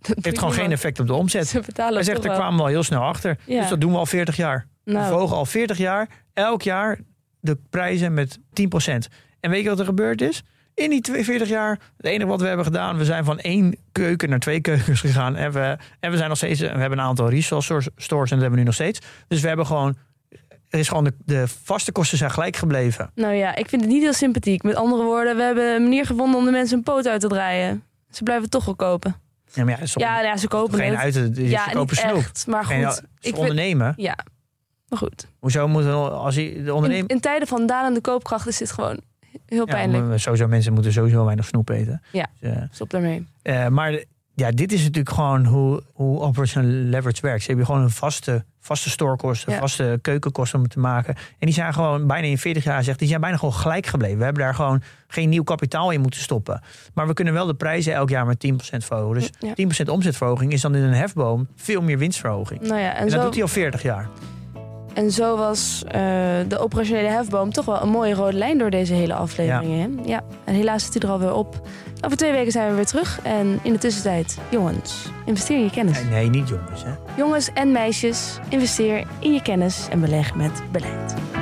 Het heeft gewoon geen effect op de omzet. Ze betalen Hij zegt, toch daar wel. kwamen we al heel snel achter. Ja. Dus dat doen we al veertig jaar. Nou. We verhogen al veertig jaar, elk jaar, de prijzen met tien procent. En weet je wat er gebeurd is? In die veertig jaar, het enige wat we hebben gedaan... we zijn van één keuken naar twee keukens gegaan. En we, en we zijn nog steeds... we hebben een aantal resale stores en dat hebben we nu nog steeds. Dus we hebben gewoon... er is gewoon de, de vaste kosten zijn gelijk gebleven. Nou ja, ik vind het niet heel sympathiek. Met andere woorden, we hebben een manier gevonden om de mensen een poot uit te draaien. Ze blijven toch wel kopen. Ja, maar ja, soms, Ja, ja ze kopen geen het. uit, ze ja, kopen niet snoep. echt, maar goed. Geen, ik ze vind- ondernemen. Ja, maar goed. Hoezo moeten als je de In, ondernemer... in tijden van dalende koopkracht is dit gewoon heel Ja, pijnlijk. maar sowieso, mensen moeten sowieso weinig snoep eten. Ja. Dus, uh, Stop daarmee. Uh, maar ja, dit is natuurlijk gewoon hoe, hoe operational leverage werkt. Ze hebben gewoon een vaste, vaste storekosten, Ja. vaste keukenkosten om te maken. En die zijn gewoon bijna in veertig jaar, zegt, die zijn bijna gewoon gelijk gebleven. We hebben daar gewoon geen nieuw kapitaal in moeten stoppen. Maar we kunnen wel de prijzen elk jaar met tien procent verhogen. Dus Ja. tien procent omzetverhoging is dan in een hefboom veel meer winstverhoging. Nou ja, en, En dat zo, doet hij al veertig jaar. en zo was uh, de operationele hefboom toch wel een mooie rode lijn door deze hele aflevering. Ja. ja, en helaas zit hij er alweer op. Over twee weken zijn we weer terug. En in de tussentijd, jongens, investeer in je kennis. Nee, nee niet jongens. Hè. Jongens en meisjes, investeer in je kennis en beleg met beleid.